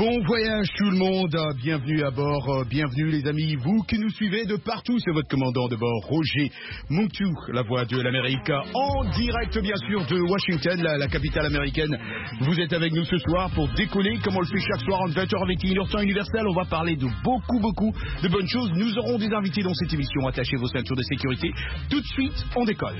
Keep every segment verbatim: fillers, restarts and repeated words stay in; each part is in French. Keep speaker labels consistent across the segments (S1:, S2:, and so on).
S1: Bon voyage tout le monde, bienvenue à bord, bienvenue les amis, vous qui nous suivez de partout, c'est votre commandant de bord, Roger Montou, la voix de l'Amérique, en direct bien sûr de Washington, la, la capitale américaine. Vous êtes avec nous ce soir pour décoller, comme on le fait chaque soir entre vingt heures et vingt et une heures temps universel. On va parler de beaucoup beaucoup de bonnes choses, nous aurons des invités dans cette émission, attachez vos ceintures de sécurité. Tout de suite, on décolle.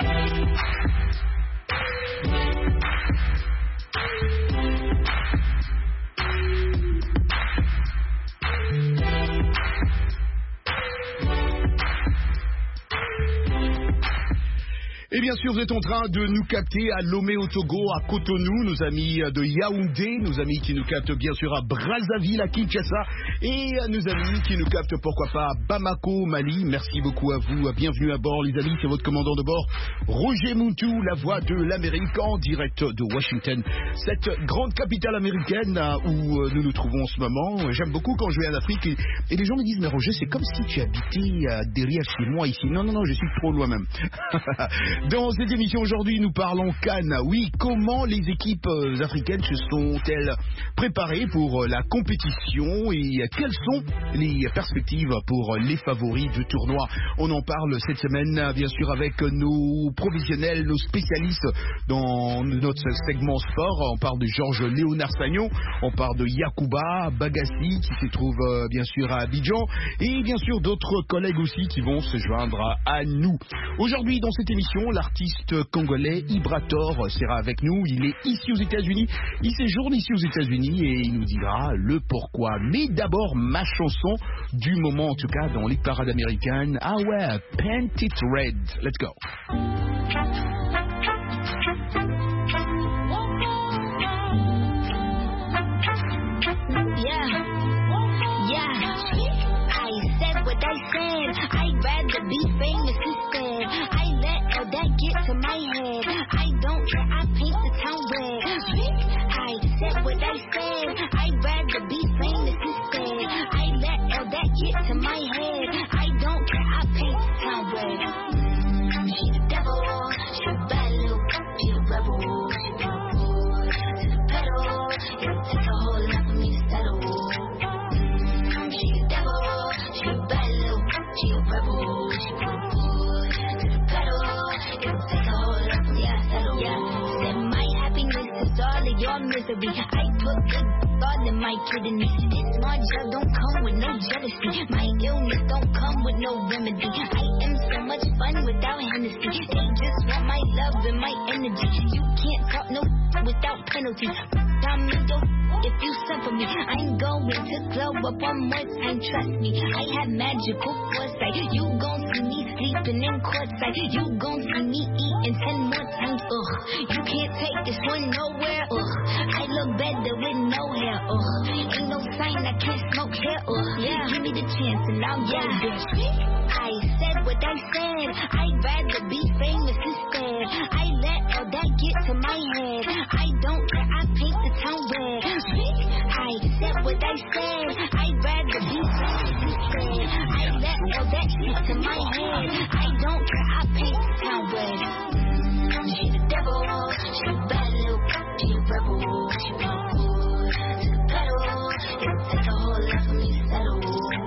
S1: Et bien sûr, vous êtes en train de nous capter à Lomé au Togo, à Cotonou, nos amis de Yaoundé, nos amis qui nous captent bien sûr à Brazzaville, à Kinshasa, et nos amis qui nous captent pourquoi pas à Bamako, Mali. Merci beaucoup à vous, bienvenue à bord les amis, c'est votre commandant de bord, Roger Montou, la voix de l'Amérique en direct de Washington, cette grande capitale américaine où nous nous trouvons en ce moment. J'aime beaucoup quand je vais en Afrique et, et les gens me disent mais Roger, c'est comme si tu habitais derrière chez moi ici. Non, non, non, je suis trop loin même. Dans cette émission aujourd'hui, nous parlons Cannes. Oui, comment les équipes africaines se sont-elles préparées pour la compétition et quelles sont les perspectives pour les favoris du tournoi? On en parle cette semaine, bien sûr, avec nos professionnels, nos spécialistes dans notre segment sport. On parle de Georges Léonard Sagnon, on parle de Yacouba Bagassi qui se trouve bien sûr à Abidjan et bien sûr d'autres collègues aussi qui vont se joindre à nous. Aujourd'hui, dans cette émission, l'artiste congolais Ibrator sera avec nous. Il est ici aux États-Unis. Il séjourne ici aux États-Unis et il nous dira le pourquoi. Mais d'abord, ma chanson du moment, en tout cas dans les parades américaines. Ah ouais, Paint It Red. Let's go.
S2: Yeah, yeah. I said what I said. I'd rather be famous instead. I let all that get to my head. I don't care, I paint the town red. I said what I said. I'd rather be famous instead. I let all that get to my head. I don't care, I paint the town red. Mm, she the devil, she a bad little, she a rebel. She be a fool to the pedal. It takes a whole lot for me to settle. Mm, she the devil, she a bad little, she a rebel. She be a fool to the pedal. It takes a whole lot for me to settle. Yeah, said my happiness is all of your misery. I put good all in my kidneys. This smart gel don't come with no jealousy. My illness don't come with no remedy. I am so much fun without Hennessy. They just want my love and my energy. You can't talk no without penalty. I'm though if you suffer me, I'm going to glow up one more time. Trust me, I have magical foresight. You gon' see me sleeping in courtside. You gon' see me eating ten more times. Ugh, you can't take this one nowhere. Ugh, I look better with no hair. Ugh, ain't no sign I can't smoke hair. Ugh, yeah, give me the chance and I'll go there. I said what I said. I'd rather be famous instead. I let all that get to my head. I don't care, I paint the town red. I said what I said. I'd rather be famous instead. I let all that get to my head. I don't care, I paint the town red. Mm, she the devil, she a bad little, she a rebel. She be a fool to the pedal. It takes a whole lot for me to settle.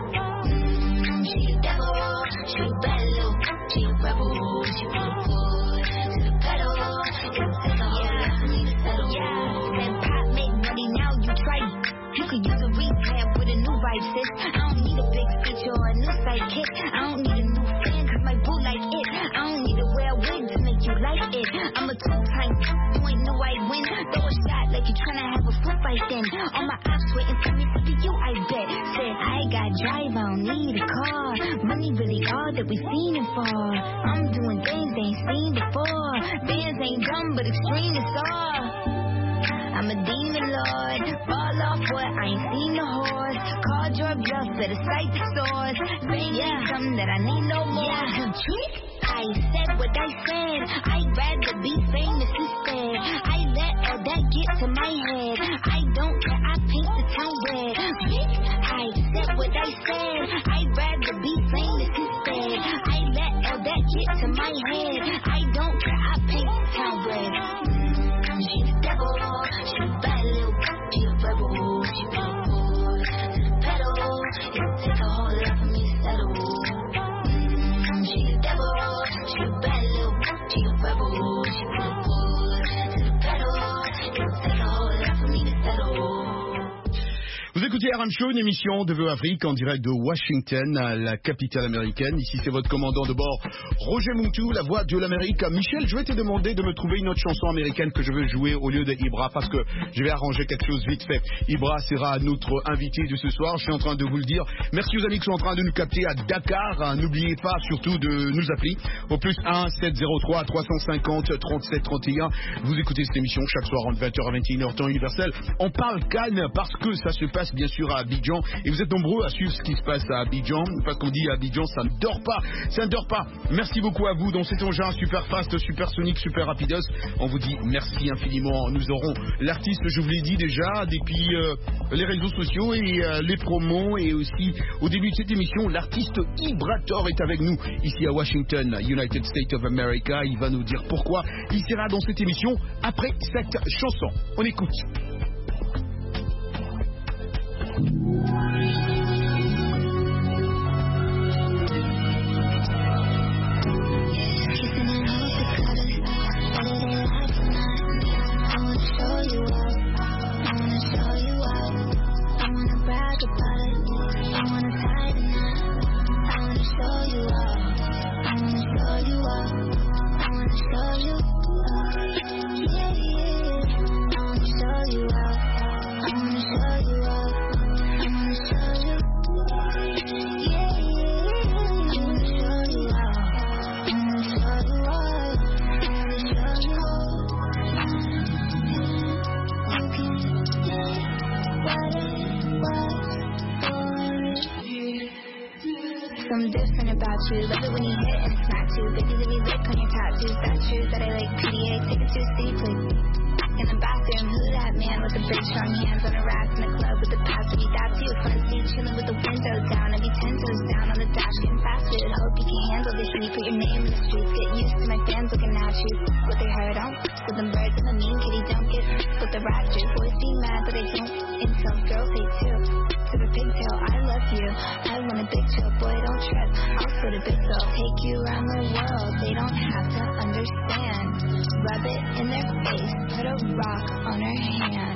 S2: Mm, she the devil, she a bad little, she a rebel. She be a fool to the pedal. It takes a whole lot for me to settle. Yeah, and pop make money now. You try. You could use a rehab with a new vibe, sis. I don't need a big speech or a new sidekick. I don't need a new fan cause my boo like it. I don't need to wear a wig to make you like it. I'm a two-time, you ain't know I win. Throw a shot like you tryna have a foot fight then. All my ops waiting for me for you, I bet. Said I got drive, I don't need a car. Money really all that we fiending for. I'm doing things they ain't seen before. Bands ain't dumb but extreme is all. I'm a demon lord, fall off what I ain't seen the horse. Called your bluff, better cite the source. Say yeah, something that I need no more. Yeah, I said what I said. I'd rather be famous instead. I let all that get to my head. I don't care, I paint the town red. I said what I said. I'd rather be famous instead. I let all that get to my head. I don't care, I paint the town red. Mm, she the devil, she a bad little, she a rebel. She be
S1: Vous écoutez R M Show, une émission de Vœux Afrique en direct de Washington, la capitale américaine. Ici, c'est votre commandant de bord, Roger Moutou, la voix de l'Amérique. Michel, je vais te demander de me trouver une autre chanson américaine que je veux jouer au lieu de Ibra, parce que je vais arranger quelque chose vite fait. Ibra sera notre invité de ce soir, je suis en train de vous le dire. Merci aux amis qui sont en train de nous capter à Dakar. N'oubliez pas surtout de nous appeler au plus un sept zéro trois trois cent cinquante trente-sept trente et un. Vous écoutez cette émission chaque soir entre vingt heures à vingt et une heures temps universel. On parle Cannes parce que ça se passe bien sûr à Abidjan et vous êtes nombreux à suivre ce qui se passe à Abidjan parce qu'on dit à Abidjan ça ne dort pas, ça ne dort pas. Merci beaucoup à vous dans cet engin super fast, super sonique, super rapidos. On vous dit merci infiniment. Nous aurons l'artiste, je vous l'ai dit déjà, depuis euh, les réseaux sociaux et euh, les promos et aussi au début de cette émission, l'artiste Ibrator est avec nous ici à Washington, United States of America. Il va nous dire pourquoi il sera dans cette émission après cette chanson. On écoute.
S2: Something different about you. Love it when you hit and it's not too. Baby, let me lick on your tattoos. That's true that I like P D A. Take it to a city, please. In the bathroom, who that man with the big strong hands on a rack in the club with the passivity? That's you. Front seat, chilling with the windows down. I be ten toes down on the dash, getting faster. Hope you can handle the heat. Put your name in the streets. Get used to my fans looking at you. What they heard on. With them birds and the mean kitty don't get what the raptors. Boys be mad, but I don't. Incels, girls hate too. To the pigtail, I love you. I want a big chill, boy, don't trip. I'll split a big bill, take you around the world. They don't have to understand. Rub it in their face, put a rock on her hand.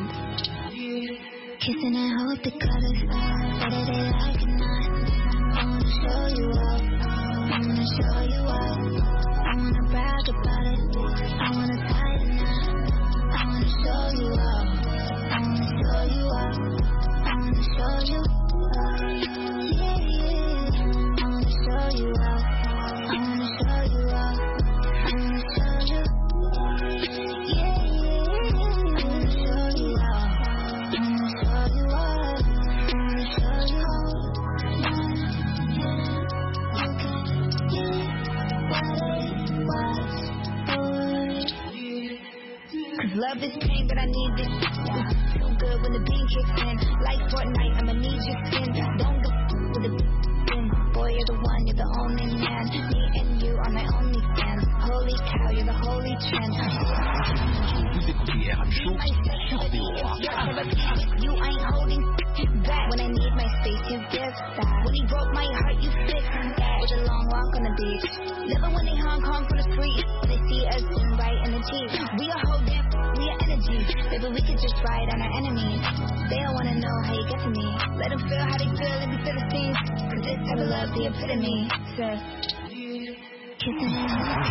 S2: Kissing and hold the colors, whether they like or not. I wanna show you up, I wanna show you up. I wanna brag about it, I wanna tie the knot. I wanna show you up, I wanna show you up. I wanna show you up, yeah, yeah. I wanna show you up, I wanna show you up. I wanna show you, yeah, yeah. I wanna show you up, I wanna show you up. I wanna show you up, yeah, yeah. Okay, yeah. What it was, oh. Cause love is pain, but I need this. Yeah. Feel good when the beat kicks in. Like Fortnite, I'ma need your skin. Don't go with the bin. Boy, you're the one, you're the only man. Me and you are my only fans. Holy cow, you're the holy trend.
S1: Vous écoutez R M Show sur V O A.
S2: You ain't holding back. When I need my space, you give that. When he broke my heart, you fixed that. With a long walk on the beach. Never when they Hong Kong for the free. When they see us in right in the Jeep. We are holding, we are energy. Baby, we could just ride on our enemies. They don't wanna know how you get to me. Let them feel how they feel and be Philistines. Cause this type of love, the epitome. Says, kissing and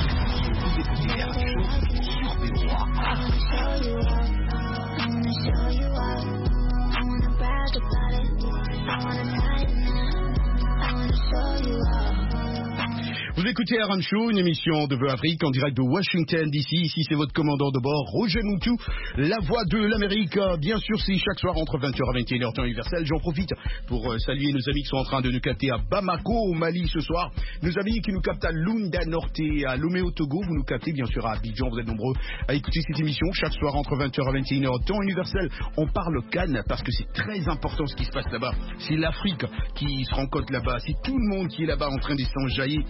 S2: I wanna show you up, I wanna show you up. I wanna brag about it, I wanna tie the knot. I wanna show you up.
S1: Vous écoutez R M Show, une émission de Vœux Afrique en direct de Washington D C. Ici, c'est votre commandant de bord, Roger Moutou, la voix de l'Amérique. Bien sûr, c'est chaque soir entre vingt heures à vingt et une heures temps universel. J'en profite pour saluer nos amis qui sont en train de nous capter à Bamako, au Mali ce soir. Nos amis qui nous captent à Lunda Norte, à Lomé au Togo. Vous nous captez bien sûr à Abidjan. Vous êtes nombreux à écouter cette émission chaque soir entre vingt heures à vingt et une heures temps universel. On parle Cannes parce que c'est très important ce qui se passe là-bas. C'est l'Afrique qui se rencontre là-bas. C'est tout le monde qui est là-bas en train de s'enjailler. Il y a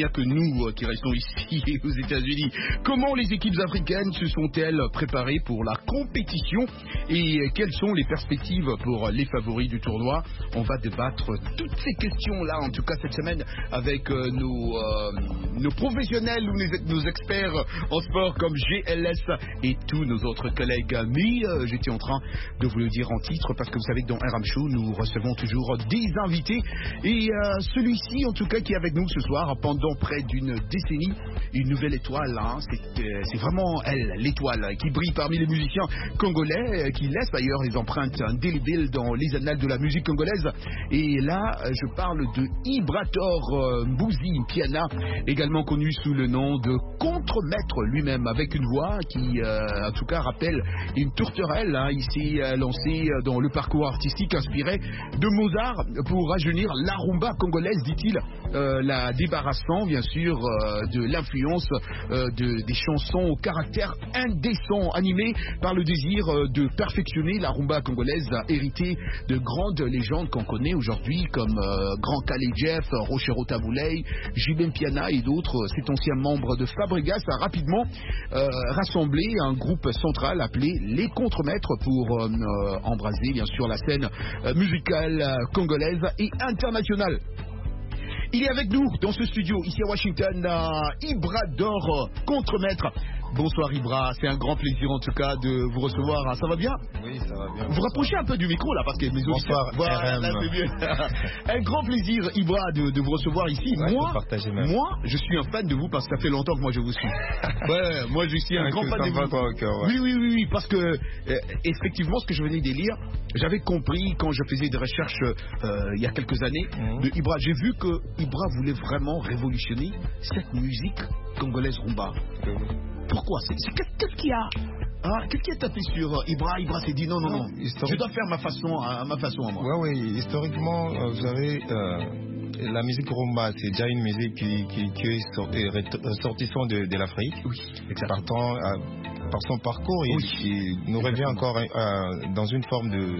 S1: que nous euh, qui restons ici aux États-Unis. Comment les équipes africaines se sont-elles préparées pour la compétition et quelles sont les perspectives pour les favoris du tournoi? On va débattre toutes ces questions-là, en tout cas cette semaine, avec euh, nos, euh, nos professionnels ou nos, nos experts en sport comme G L S et tous nos autres collègues. Mais euh, j'étais en train de vous le dire en titre parce que vous savez que dans R M Show, nous recevons toujours des invités. Et euh, celui-ci, en tout cas, qui est avec nous ce soir pendant près d'une décennie, une nouvelle étoile. Hein, c'est, euh, c'est vraiment elle, l'étoile, qui brille parmi les musiciens congolais, euh, qui laisse d'ailleurs les empreintes indélébiles dans les annales de la musique congolaise. Et là, je parle de Ibrator euh, Mbouzi Piana, également connu sous le nom de contremaître lui-même, avec une voix qui, euh, en tout cas, rappelle une tourterelle. Hein, ici, euh, lancée dans le parcours artistique inspiré de Mozart pour rajeunir la rumba congolaise, dit-il, euh, la débarrassant, bien sûr, euh, de l'influence euh, de, des chansons au caractère indécent, animées par le désir euh, de perfectionner la rumba congolaise, héritée de grandes légendes qu'on connaît aujourd'hui, comme euh, Grand Calais Jeff, Rochero Taboulay, Jibem Piana et d'autres. Cet ancien membre de Fabregas a rapidement euh, rassemblé un groupe central appelé les Contremaîtres pour euh, euh, embraser, bien sûr, la scène euh, musicale euh, congolaise et internationale. Il est avec nous dans ce studio, ici à Washington, euh, Ibrator Contremaître. Bonsoir Ibra, c'est un grand plaisir en tout cas de vous recevoir. Ça va bien?
S3: Oui, ça va bien.
S1: Vous rapprochez un peu du micro là parce que mes
S3: Bonsoir,
S1: voilà, là, c'est bien. Un grand plaisir Ibra de, de vous recevoir ici.
S3: Ouais,
S1: moi,
S3: même.
S1: moi, je suis un fan de vous parce que ça fait longtemps que moi je vous suis. Ouais, moi je suis un
S3: ouais,
S1: grand fan de vous.
S3: Quoi, okay, ouais.
S1: Oui, oui, oui, oui, parce que euh, effectivement, ce que je venais de lire, j'avais compris quand je faisais des recherches euh, il y a quelques années mm-hmm. de Ibra. J'ai vu que Ibra voulait vraiment révolutionner cette musique congolaise rumba. Mm-hmm. Pourquoi? c'est, c'est, Qu'est-ce qu'il y a hein? Qu'est-ce qui a tapé sur Ibra? Ibra s'est dit non, non, non, non. Je dois faire ma façon à, ma façon à moi.
S3: Oui, oui, historiquement, euh, vous savez, euh, la musique rumba, c'est déjà une musique qui, qui, qui est sorti, ressortissant de, de l'Afrique.
S1: Oui, exactement.
S3: Partant, euh, par son parcours, oui. il, il nous revient encore euh, dans une forme de,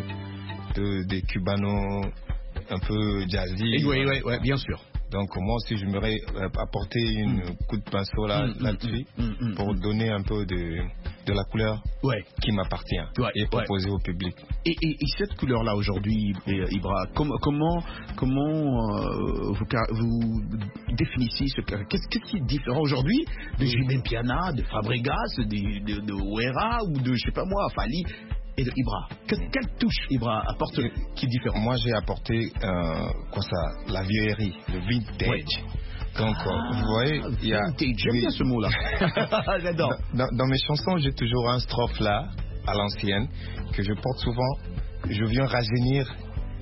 S3: de, de cubano, un peu jazzy.
S1: Oui, oui, oui, bien sûr.
S3: Donc moi aussi j'aimerais apporter une mm. coup de pinceau là, mm, là-dessus mm, mm, pour mm. donner un peu de, de la couleur
S1: ouais.
S3: qui m'appartient ouais, et proposer ouais. au public.
S1: Et, et, et cette couleur-là aujourd'hui, Ibra, com- comment, comment euh, vous, vous définissez ce qu'est-ce, qu'est-ce qui est différent aujourd'hui de Jibem Piana, de Fabregas, de, de, de Ouera ou de je sais pas moi, Fali et de Ibra? Quelle, quelle touche Ibra apporte qui est différent?
S3: Moi j'ai apporté euh, quoi ça, la vieillerie, le vintage. Ouais. Donc ah, vous voyez, il y a
S1: vintage, j'aime oui. bien ce mot-là. J'adore.
S3: Dans, dans, dans mes chansons, j'ai toujours un strophe là, à l'ancienne, que je porte souvent. Je viens rajeunir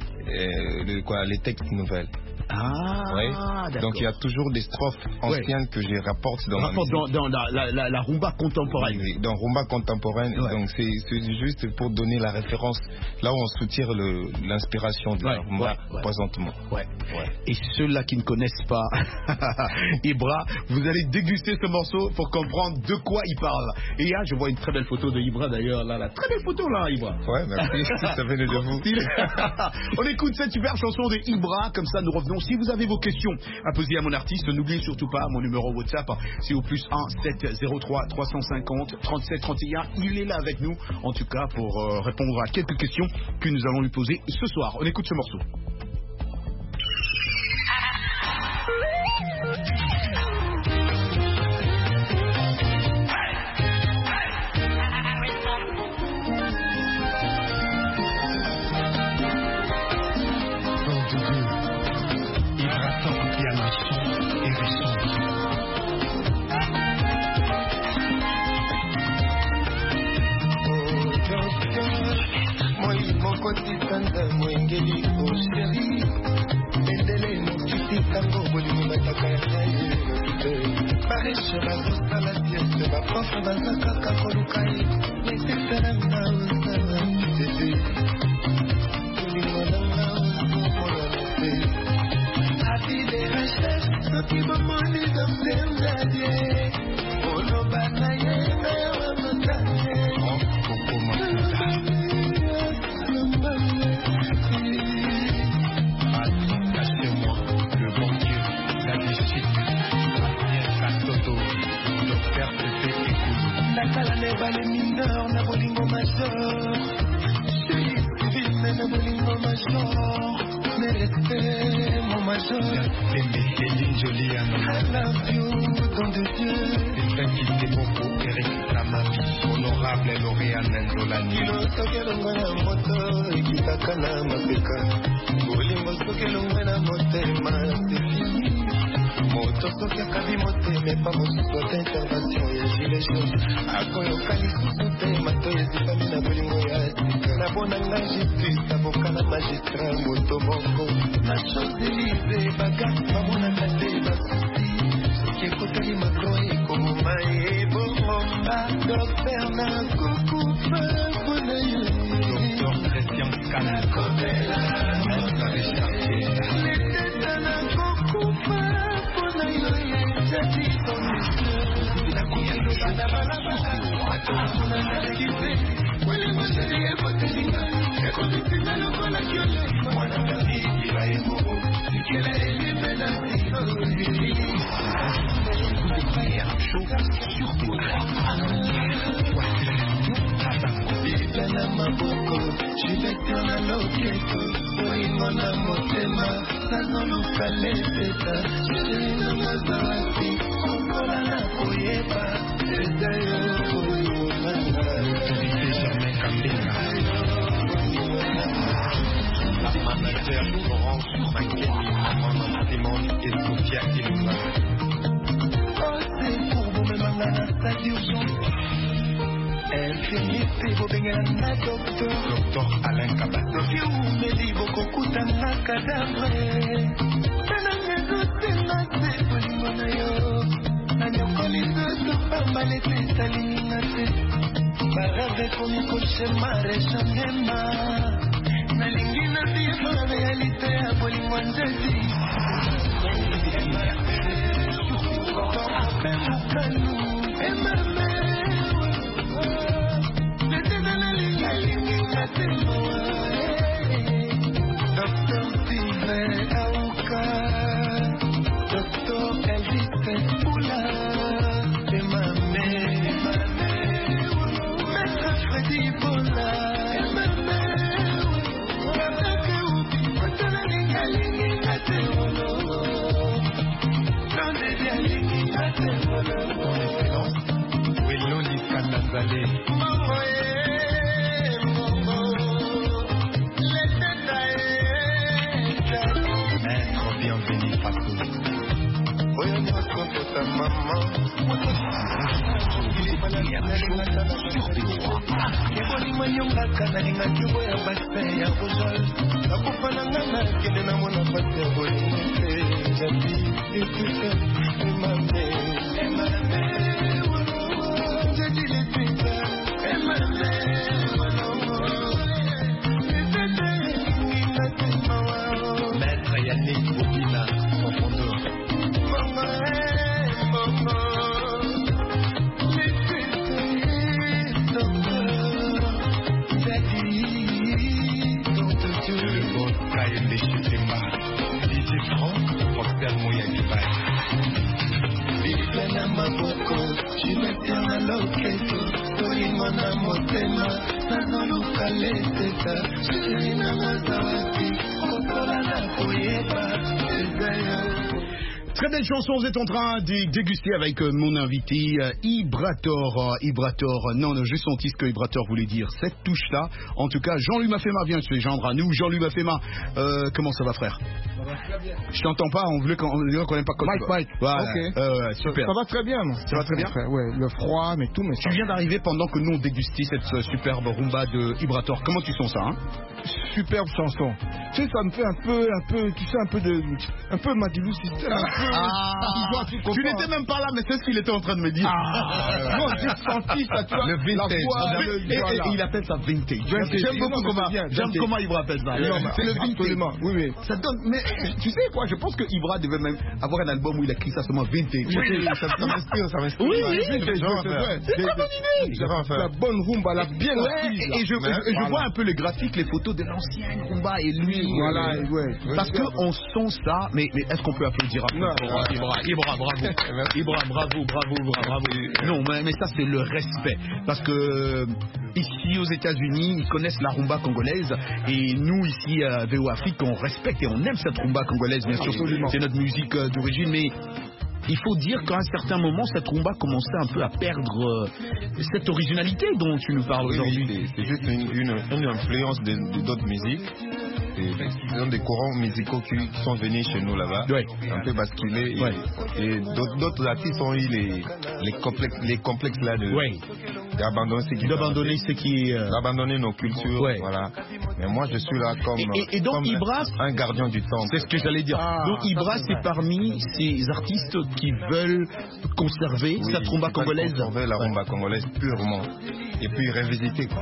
S3: euh, le, quoi, les textes nouvelles.
S1: Ah,
S3: ouais.
S1: D'accord.
S3: Donc il y a toujours des strophes anciennes ouais. que je rapporte dans,
S1: rapporte
S3: ma
S1: dans, dans la, la, la, la rumba contemporaine.
S3: Oui, dans rumba contemporaine. Ouais. Donc c'est, c'est juste pour donner la référence là où on soutire le, l'inspiration de ouais. la rumba ouais. Ouais. présentement.
S1: Ouais. Ouais. Et ceux-là qui ne connaissent pas Ibra, vous allez déguster ce morceau pour comprendre de quoi il parle. Et là, je vois une très belle photo de Ibra d'ailleurs. Là, la très belle photo là, Ibra.
S3: Ouais, merci. Ça venait de vous.
S1: On écoute cette super chanson de Ibra, comme ça nous revenons. Si vous avez vos questions à poser à mon artiste, n'oubliez surtout pas mon numéro WhatsApp, c'est au plus un sept zéro trois trois cent cinquante trente-sept trente et un. Il est là avec nous, en tout cas, pour euh, répondre à quelques questions que nous allons lui poser ce soir. On écoute ce morceau.
S4: Kotitanda mwengeli osheri endele mokiti tango bolimo bataka yaye bareshe bazosala piese baprofe baza kaka koluka ye nesesala nga osala tete bolingo nanga okomona nase abi de recherche soki bomoni domdemdadie oloba na ye mewa motane
S1: Lâchez-moi, le bon Dieu, la discipline.
S4: major, mes respects, mon major. Céline Jolie, I love you, don de Dieu. C'est qui t'est beaucoup, Eric Samabi, honorable lauréat Nandolani. Kilo sokelongo na moto, ekitaka na mapeka. Bolingo sokelongo na motema, c'est fini. Moto soki akabi motema, epa mosusu ata intervention ya gilet jaune. Akoyoka lisusu te, mato ezipami na bolingo ya sika. Nabonanga justice, avocat na magistrat, moto moko. Na Champs-Élysées, bagarre, bamonaka te basusi. Soki ekotali Macron ekomoma ebomoma. Docteur nakokufa mpona yo. Docteur Christian Kanakobela, maître Richard Kela. Leteta nakokufa mpona yo ezati commission. Nakuyelo bana balabala, atokuna narekise. Wele moseli ekotelinga, ekomisinga lokola kiole. Mwana kabiki ba ebobo, sikela elime na sikoli. Bilana maboko, chibetio na loketo. Oingo na motema, nazoluka leteta. Chirina mazawati, kokola na koyeba. Ezayo koyo nanga. La manager Florence Makeni, Amanda Simone et Sophia Kilima. Oh, c'est pour vous, mais Mangana, ça d'urgence. Infirmier, c'est vos bengana, docteur. Docteur Alain Kabat. Sophia ou Meli, Boko Koutana, cadavre. Nananga, Zotena, c'est Polimanayo. Nanyokoli, Zoto, Malete, Salinate. Barave, Komiko, Shemare, Chanema. Nalingi na vivre la réalité à Bolimwanzezi. Docteur Sylvain Aouka, Docteur Elvis Poula, Emame, Maître Freddy Bola, Maître bienvenu Fatou. Voyons notre ta maman. Il est pas la sur tes droits. Keboli manyonga kanalinga kibo ya base ya kojol. Nakufana ngana kende na mona pate boli. Jadi écoute emame emame jadi les pita emame Maître Yannick Bobina, confondeur. Maman, maman, les pétés, docteur, daddy, docteur, le bon cahier de Chitima, D J Franck, Foster Moya Dubaï. Bilana Maboko, Chimetia na loketo, Toingo na motema, Nazoluka leteta, Chirina mazawati, Kokola na koyeba, Ezayo.
S1: Très belle chanson, vous êtes en train de déguster avec euh, mon invité euh, Ibrator. Euh, Ibrator, non, non, j'ai senti ce que Ibrator voulait dire, cette touche-là. En tout cas, Jean-Louis Mafema vient se joindre à nous. Jean-Louis Mafema, euh, comment ça va, frère?
S5: Ça va très bien.
S1: Je t'entends pas, on voulait qu'on n'aime pas comme
S5: Mike, Mike.
S1: Voilà.
S5: Ok.
S1: Euh, super.
S5: Ça va très bien, moi.
S1: Ça va très bien.
S5: Frère. Ouais, le froid, mais tout, mais
S1: Tu viens d'arriver pendant que nous on dégustait cette euh, superbe rumba de Ibrator. Comment tu sens ça, hein?
S5: Superbe chanson. Tu sais, ça me fait un peu, un peu, tu sais, un peu de, un peu Madilou System, un peu.
S1: Ah, tu, vois, tu, tu n'étais même pas là, mais c'est ce qu'il était en train de me dire.
S5: Ah, non, j'ai senti ça, tu vois.
S3: Le vintage.
S5: La voix,
S1: Et,
S5: le,
S1: et,
S5: voilà.
S1: et il appelle ça vintage.
S5: Vintage.
S1: J'aime beaucoup
S5: Non,
S1: comment,
S5: bien,
S1: j'aime
S5: vintage.
S1: comment Ibra appelle ça.
S5: Non,
S1: C'est le vintage.
S5: absolument. Oui, oui.
S1: Ça donne, mais tu sais quoi, je pense que Ibra devait même avoir un album où il a écrit ça seulement vintage.
S5: Oui, ça, ça m'inspire, ça m'inspire.
S1: Oui,
S5: Ouais,
S1: oui,
S5: vintage,
S3: c'est
S5: ouais, c'est vrai.
S1: C'est une très bonne idée.
S5: La, la, la bonne rumba, la bien
S1: Ouais,
S5: assise,
S1: et, et je,
S5: là.
S1: et je, et je
S5: Voilà.
S1: vois un peu les graphiques, les photos de l'ancienne rumba et lui,
S5: Voilà,
S3: oui.
S5: ouais.
S1: Parce qu'on sent ça, mais, mais est-ce qu'on peut applaudir à
S5: Non.
S1: Ibra, Ibra, bravo. Ibra, bravo, bravo, bravo, bravo. Non, mais, mais ça, c'est le respect. Parce que euh, ici, aux États-Unis, ils connaissent la rumba congolaise. Et nous, ici, à V O Afrique, on respecte et on aime cette rumba congolaise, bien sûr.
S5: Absolument.
S1: C'est notre musique euh, d'origine, mais il faut dire qu'à un certain moment, cette rumba commençait un peu à perdre euh, cette originalité dont tu nous parles
S3: Oui,
S1: aujourd'hui.
S3: oui, c'est- c'est juste une, une, une influence de de d'autres musiques. C'est- Ce sont des courants musicaux qui, qui sont venus chez nous là-bas,
S1: Ouais.
S3: un peu basculés. Et,
S1: Ouais.
S3: et d'autres d'autres artistes ont eu les, les complexes, les complexes là de
S1: Ouais.
S3: d'abandonner ce qui
S1: D'abandonner ce qui... euh,
S3: d'abandonner nos cultures.
S1: Ouais.
S3: Voilà. Mais moi, je suis là comme,
S1: Et- et- et donc,
S3: comme
S1: Ibra,
S3: un gardien du temple.
S1: C'est ce que j'allais dire.
S5: Ah,
S1: Donc Ibra,
S5: ça, c'est
S1: c'est
S5: vrai.
S1: parmi ces artistes qui veulent conserver
S3: Oui,
S1: cette rumba
S3: il faut
S1: congolaise.
S3: conserver la rumba congolaise purement. Et puis révisiter quoi.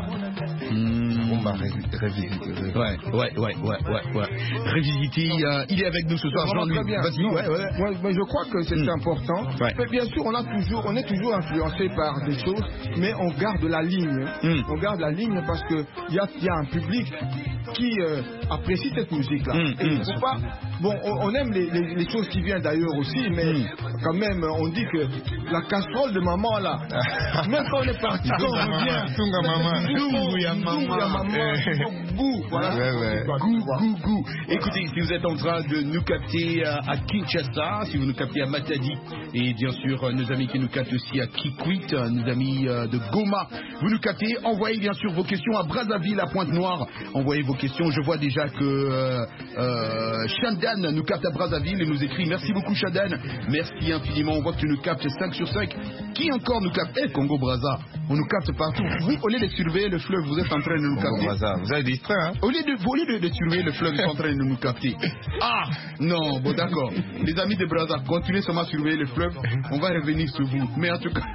S1: Mmh.
S3: Rumba révi- révisiter.
S1: Ouais, ouais, ouais, ouais, ouais, ouais. Révisiter, euh, il est avec nous ce soir,
S5: Vraiment
S1: Jean-Louis.
S5: très bien.
S1: Vas-y,
S5: Non,
S1: ouais, ouais.
S5: Moi, moi, je crois que c'est
S1: Mm.
S5: important.
S1: Ouais.
S5: Mais bien sûr, on, a toujours, on est toujours influencé par des choses, mais on garde la ligne.
S1: Mm.
S5: On garde la ligne parce qu'il y a, y a un public qui euh, apprécie cette musique-là.
S1: Mm,
S5: Et il
S1: mm.
S5: faut pas. Bon, on, on aime les, les- les choses qui viennent d'ailleurs aussi, mais
S1: Mm.
S5: quand même, on dit que la casserole de maman là, même quand on est parti, quand on revient,
S3: Tunga maman.
S5: Goût,
S1: ya maman.
S5: goût, ya maman,
S3: Eh.
S5: goût, voilà.
S3: Ouais, ouais.
S1: Goût, goût, goût. Écoutez, si vous êtes en train de nous capter euh, à Kinshasa, si vous nous captez à Matadi, et bien sûr euh, nos amis qui nous captent aussi à Kikwit, euh, nos amis euh, de Goma, vous nous captez, envoyez bien sûr vos questions à Brazzaville, à Pointe-Noire. Envoyez vos questions. Je vois déjà que euh, euh, Shandan nous capte à Brazzaville et nous écrit merci beaucoup Shandan, merci infiniment. On voit que tu nous captes cinq sur cinq. Qui encore nous capte? Eh, Congo Brazza, on nous capte partout. Vous, au lieu de surveiller le fleuve, vous êtes en train de nous
S3: Congo
S1: capter.
S3: Brazza. Vous avez distrait, hein?
S1: Au lieu de, au lieu de, de surveiller le fleuve, ils sont en train de nous capter. Ah non, bon d'accord. Les amis de Brazza, continuez seulement à surveiller le fleuve. On va revenir sur vous. Mais en tout cas,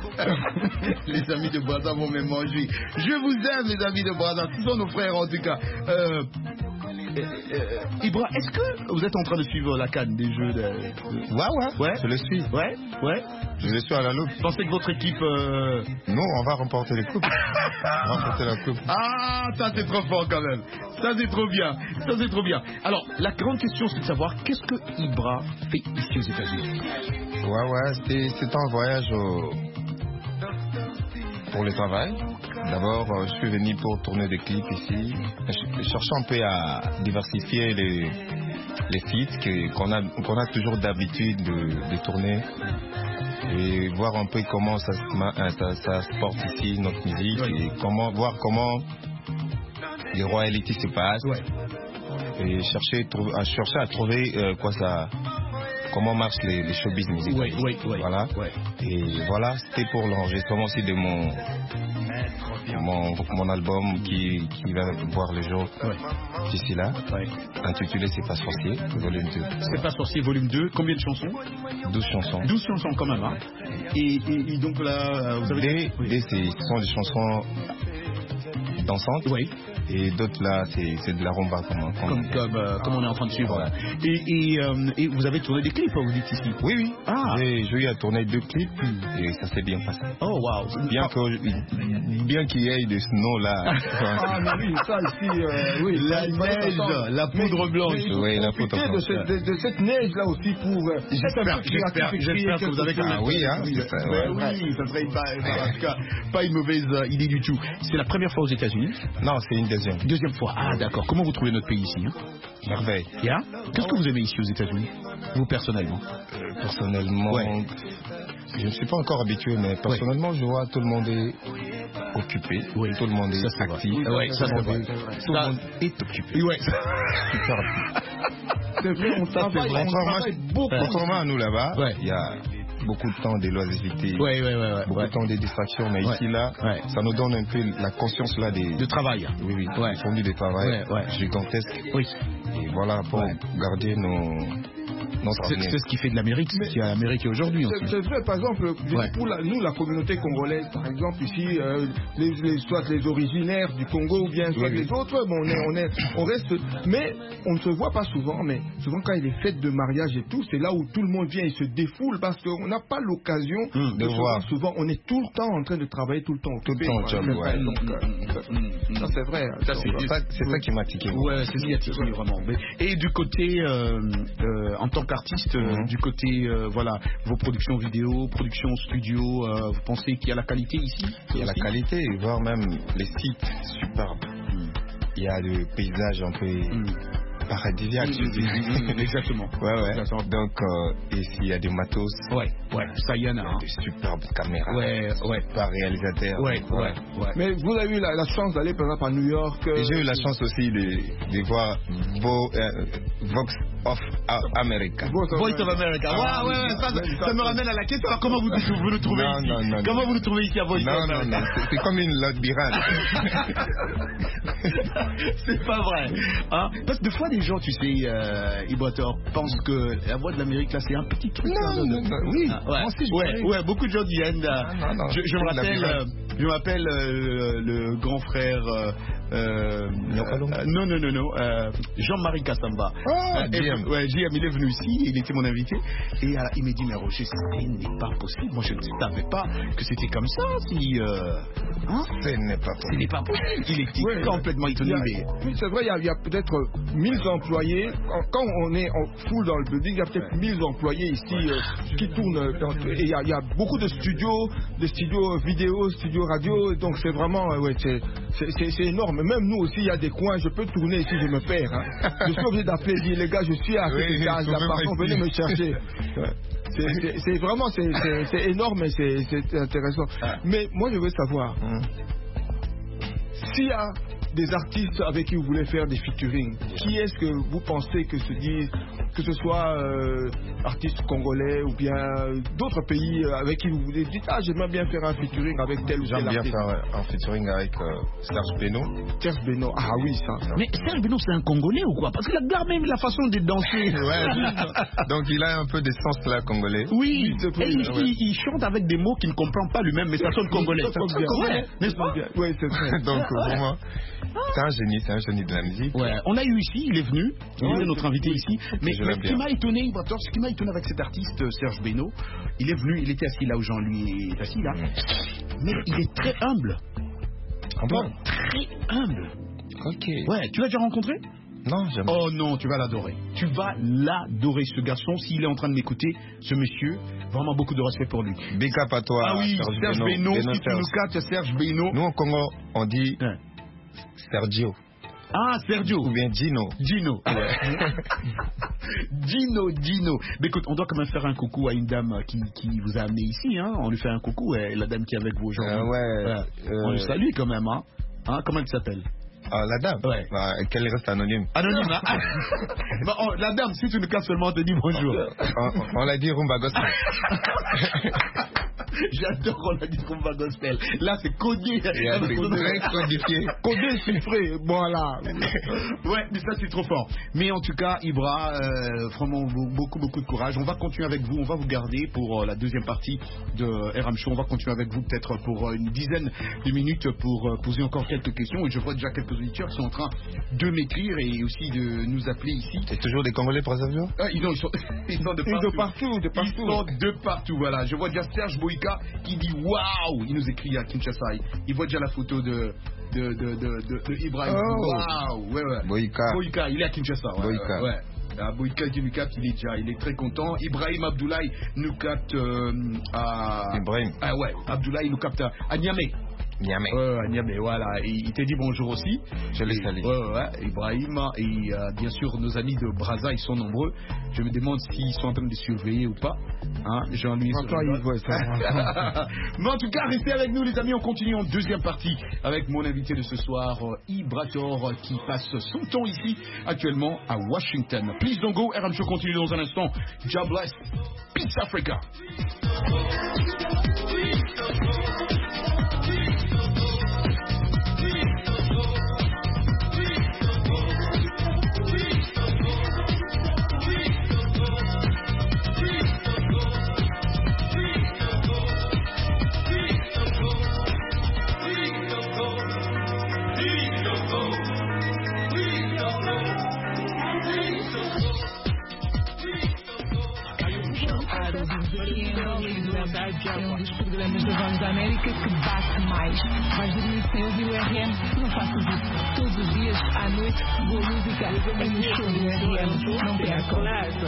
S1: les amis de Brazza vont me manger. Je vous aime, les amis de Brazza. Ce sont nos frères en tout cas. Euh, euh, euh, Ibra, est-ce que vous êtes en train de suivre la canne des jeux de...
S3: Ouais, ouais.
S1: Ouais.
S3: Je le suis.
S1: Ouais, ouais.
S3: Je le suis à la loupe.
S1: Vous pensez que votre équipe... euh,
S3: Non, on va remporter les coupes. On va remporter la coupe.
S1: Ah, ça c'est trop fort quand même. Ça c'est trop bien. Ça c'est trop bien. Alors, la grande question c'est de savoir qu'est-ce que Ibra fait ici aux États-Unis.
S3: Ouais, ouais. C'était c'était un voyage au- pour le travail. D'abord, euh, je suis venu pour tourner des clips ici. Je, je cherchais un peu à diversifier les, les feats que- qu'on a, qu'on a toujours d'habitude de, de tourner. Et voir un peu comment ça se, ma- euh, ça, ça se porte ici, notre musique.
S1: Ouais.
S3: Et comment, voir comment les royalties se passent.
S1: Ouais.
S3: Et chercher, trou- à chercher à trouver euh, quoi ça, comment marchent les, les showbiz musicaux.
S1: Ouais, ouais, ouais.
S3: Voilà.
S1: Ouais.
S3: Et voilà, c'était pour l'enregistrement aussi de mon, mon, mon album qui, qui va voir le jour
S1: Ouais.
S3: d'ici là,
S1: Ouais.
S3: intitulé C'est pas sorcier, volume deux.
S1: C'est pas sorcier volume deux. Combien de chansons?
S3: douze chansons.
S1: douze chansons quand même. Hein. Et, et- et donc là, euh, vous avez...
S3: Des,
S1: Oui.
S3: des, c'est- ce sont des chansons dansantes.
S1: Oui.
S3: Et d'autres là, c'est c'est de la rumba comme, comme-
S1: Comme, comme, euh, comme on est en train de suivre.
S3: Voilà.
S1: Et, et, euh, et vous avez tourné des clips, vous dites ici.
S3: Oui, oui.
S1: Ah.
S3: J'ai j'ai eu à tourner deux clips et ça s'est bien passé.
S1: Oh wow.
S3: Bien que bien qu'il y ait de snow là.
S5: Ah, mais oui, ça ici, euh, oui.
S1: La
S5: il fallait
S1: neige,
S5: s'entendre.
S1: la poudre
S5: Mais-
S1: blanche.
S5: mais il faut
S3: Oui, la
S5: profiter
S3: poudre
S5: de,
S3: blanche,
S5: cette- de, de cette neige-là aussi pour. euh, être un
S1: J'espère,
S5: peu
S1: j'espère,
S5: créatif et
S1: j'espère
S5: créer
S1: que vous avez
S5: quelque
S1: quand même.
S3: Ah oui, hein,
S1: Oui,
S3: c'est ça,
S1: ouais,
S3: ouais.
S1: oui, ça serait pas, en tout cas, pas une mauvaise euh, idée du tout. C'est la première fois aux États-Unis.
S3: Non, c'est une deuxième.
S1: Deuxième fois. Ah d'accord. Comment vous trouvez notre pays ici, hein?
S3: Merveille.
S1: Yeah. Qu'est-ce que vous aimez ici aux États-Unis, vous personnellement?
S3: Euh, personnellement,
S1: Ouais.
S3: je ne suis pas encore habitué, mais personnellement, je vois tout le monde est occupé.
S1: Oui.
S3: Tout le monde est
S1: Ça, c'est vrai.
S3: actif.
S1: Ouais,
S3: tout
S1: ça,
S3: le
S1: c'est
S3: monde
S1: vrai.
S3: est- tout le
S1: Ça-
S3: monde est occupé.
S1: Ouais.
S3: Super.
S5: C'est vrai, on travaille,
S1: vrai.
S5: on travaille beaucoup.
S3: Contrairement à nous là-bas,
S1: Ouais.
S3: il y a beaucoup de temps de loisibilité,
S1: Ouais, ouais, ouais, ouais.
S3: beaucoup
S1: ouais.
S3: de temps de distraction, mais
S1: Ouais.
S3: ici là,
S1: Ouais.
S3: ça nous donne un peu la conscience là des,
S1: De travail.
S3: oui, oui,
S1: Ouais.
S3: du fondu de travail
S1: Ouais, ouais.
S3: gigantesque.
S1: Oui.
S3: Et voilà, pour
S1: Ouais.
S3: garder nos, notre
S1: C'est
S3: avenir.
S1: c'est ce qui fait de l'Amérique, c'est ce qui a l'Amérique aujourd'hui.
S5: C'est c'est vrai, par exemple, je dis
S1: Ouais.
S5: pour la- nous, la communauté congolaise, par exemple, ici, euh, les, les- soit les originaires du Congo ou bien soit
S3: Oui, oui.
S5: les autres, bon, on, est, on, est, on reste, mais on ne se voit pas souvent, mais souvent quand il est fête de mariage et tout, c'est là où tout le monde vient et se défoule parce qu'on n'a pas l'occasion
S1: Mmh,
S5: de
S3: de
S5: se
S3: voir.
S5: voir souvent. On est tout le temps en train de travailler, tout le temps.
S3: Tout le temps au job,
S5: C'est
S3: ouais.
S5: vrai, donc, euh, ça c'est vrai.
S1: Ça,
S5: Donc,
S1: c'est-
S3: C'est ça, c'est ça qui m'a tiqué.
S1: Ouais, c'est ce qui a tiqué vraiment. Mais- Et du côté, euh, euh, en tant qu'artiste, euh,
S3: Mhm.
S1: du côté, euh, voilà, vos productions vidéo, productions studio, euh, vous pensez qu'il y a la qualité ici?
S3: Il y a la
S1: aussi
S3: qualité, voire même les sites superbes. Il y a le paysage un peu
S1: Mm.
S3: paradisiaque, je dis.
S1: Mm, exactement.
S3: Ouais, ouais.
S1: Exactement.
S3: Donc, euh, ici, il y a des matos,
S1: Ouais, ouais, ça y en a. hein.
S3: des superbes caméras,
S1: Ouais, ouais,
S3: par réalisateur.
S1: ouais, ouais, ouais.
S5: Mais vous avez eu la, la chance d'aller par exemple à New York. euh,
S3: Et j'ai eu la chance aussi de, de voir Vo- euh, Vox of A- America.
S5: Voice of
S1: Voice of America.
S5: Ah,
S1: Ouais, ouais, ouais, ça, ça,
S5: ça,
S1: ça me
S5: ça.
S1: ramène à la question. Alors, comment vous, vous nous trouvez
S3: Non,
S1: ici
S3: non, non,
S1: Comment
S3: non.
S1: vous nous trouvez ici à Voice
S3: Non,
S1: of
S3: non,
S1: America
S3: non, c'est- c'est comme une labyrinthe.
S1: C'est pas vrai. Hein? Parce que des fois, les gens, tu sais, euh, Ibrator, pensent que la voix de l'Amérique, là, c'est un petit truc.
S3: Non,
S1: là, de-
S3: non, non, oui.
S1: Ah, ouais.
S3: Moi aussi, je
S1: ouais,
S3: connais.
S1: ouais, beaucoup de gens viennent. euh,
S3: Ah, non, non,
S1: je, je
S3: c'est
S1: me
S3: la
S1: rappelle,
S3: labyrinthe.
S1: euh, je me rappelle euh, le grand frère. Euh, euh,
S3: Colombo.
S1: euh, non, non, non, non. euh, Jean-Marie Kassamba.
S3: Ah,
S1: Euh,
S3: J M.
S1: Ouais, J M, il est venu ici, il était mon invité. Et euh, il m'a dit, mais Roger, ce n'est pas possible. Moi, je ne savais pas que c'était comme ça. Si, euh, hein?
S3: Ce n'est pas
S1: Ce
S3: possible.
S1: n'est pas possible. Il était
S5: Ouais,
S1: complètement
S5: Il y
S1: étonné.
S5: a-
S1: mais-
S5: oui, c'est vrai, il y a, il y a peut-être mille employés. Quand- Quand on est en full dans le building, il y a peut-être mille employés ici euh, qui tournent. euh, dans- et il y, a, il y a beaucoup de studios, des studios vidéo, studios radio. Donc c'est vraiment, euh, ouais, c'est, c'est, c'est- c'est énorme. Même nous aussi, il y a des coins, je peux tourner ici, je me perds. hein. Je suis obligé d'appeler, dire les gars, je suis à
S3: Oui,
S5: cet
S3: oui,
S5: étage,
S3: faut
S5: là,
S3: même
S5: pardon,
S3: rester.
S5: venez me chercher. Ouais. C'est, c'est- c'est vraiment, c'est, c'est- c'est énorme et c'est, c'est intéressant. Mais moi, je veux savoir.
S3: Hum.
S5: S'il y a des artistes avec qui vous voulez faire des featuring, qui est-ce que vous pensez que se disent, que ce soit euh, artistes congolais ou bien euh, d'autres pays euh, avec qui vous voulez dire, ah j'aimerais bien faire un featuring avec tel ou tel
S3: J'aime bien
S5: artiste.
S3: faire un featuring avec euh, Serge Beno.
S5: Serge Beno, ah oui ça.
S1: Mais Serge Beno, c'est un Congolais ou quoi? Parce qu'il a gardé même la façon de danser.
S3: Ouais, donc il a un peu d'essence là congolais.
S1: Oui,
S5: c'est
S1: et il,
S5: vrai.
S1: il- il chante avec des mots qu'il ne comprend pas lui-même, mais ça sonne congolais.
S5: Ça sonne
S1: sonne
S5: bien.
S1: congolais, n'est-ce pas?
S5: Oui, c'est vrai.
S3: Donc vraiment, c'est un génie, c'est un génie de la musique.
S1: Ouais, on l'a eu ici, il est venu, il
S5: Ouais.
S1: est notre invité ici. Mais,
S3: Je
S1: mais
S3: l'aime
S1: ce qui
S3: bien.
S1: m'a étonné, Ibrator, ce qui m'a étonné avec cet artiste, euh, Serge Beno, il est venu, il était assis là où Jean-Louis est assis là, mais il est très humble.
S3: Ah bon?
S1: Très humble.
S3: Ok.
S1: Ouais, tu l'as déjà rencontré?
S3: Non, j'aime
S1: Oh non, tu vas l'adorer. Tu vas l'adorer, ce garçon. S'il est en train de m'écouter, ce monsieur, vraiment beaucoup de respect pour lui.
S3: Big up à toi,
S1: Ah oui, Serge Beno,
S3: Beno
S1: si tu
S3: Serge.
S1: nous captes, Serge Beno.
S3: Nous au Congo, on dit
S1: Ouais.
S3: Sergio
S1: Ah, Sergio.
S3: ou bien Gino.
S1: Gino. Gino, Gino. Mais écoute, on doit quand même faire un coucou à une dame qui, qui vous a amené ici. Hein. On lui fait un coucou, eh, la dame qui est avec vous aujourd'hui.
S3: Euh, ouais.
S1: Voilà.
S3: euh,
S1: On lui salue quand même. Hein. Hein, comment elle s'appelle?
S3: Ah, la dame.
S1: Ouais.
S3: Bah, qu'elle reste anonyme.
S1: Anonyme, hein. Bah, oh, la dame, si tu nous casses seulement, on te dit bonjour.
S3: on, on l'a dit Rumba Gospel.
S1: J'adore qu'on a dit Rumba Gospel. Là, c'est codé.
S3: Et c'est très codifié.
S5: Codé, chiffré, voilà.
S1: Ouais, mais ça c'est trop fort. Mais en tout cas, Ibra, euh, vraiment beaucoup beaucoup de courage. On va continuer avec vous, on va vous garder pour euh, la deuxième partie de R M Show. On va continuer avec vous peut-être pour euh, une dizaine de minutes pour euh, poser encore quelques questions. Et je vois déjà quelques auditeurs qui sont en train de m'écrire et aussi de nous appeler ici.
S3: C'est toujours des Congolais pour Brazzaville.
S1: Ah, ils, ont- ils sont, ils sont de
S5: Et
S1: partout.
S5: de partout, de
S1: Ils
S5: partout.
S1: sont de partout, voilà. Je vois déjà Serge Boïka qui dit waouh. Il nous écrit à Kinshasa. Il voit déjà la photo de de de de, de, de Ibrahim.
S5: Oh.
S1: Waouh, ouais ouais.
S3: Boïka.
S1: Boïka, il est à Kinshasa. Ouais,
S3: Boïka.
S1: ouais, ouais. Ah, Boïka qui nous capte, il est déjà, il est très content. Ibrahim Abdoulaye nous capte euh, à.
S3: Ibrahim.
S1: Ah ouais, Abdoulaye nous capte à, à Niamey.
S3: Niamey.
S1: Ouais, à Niamey, voilà. Et il t'a dit bonjour aussi.
S3: Je les
S1: Et-
S3: salue.
S1: Ouais, ouais, ouais. Ibrahim et euh, bien sûr nos amis de Brazza, ils sont nombreux. Je me demande s'ils sont en train de surveiller ou pas. Hein, Jean-Louis.
S5: Attends, il voit ça.
S1: Mais en tout cas, restez avec nous les amis, on continue en deuxième partie avec mon invité de ce soir, euh, Ibrator, euh, qui passe son temps ici actuellement à Washington. Please don't go, R M Show continue dans un instant. God bless, Peace Africa.
S6: é um dos programas da Voz da América que bate mais. Vais dormir sem ouvir o R M? Não faças isso. Todos os dias, à noite, boa música é no show do R M. Não percam.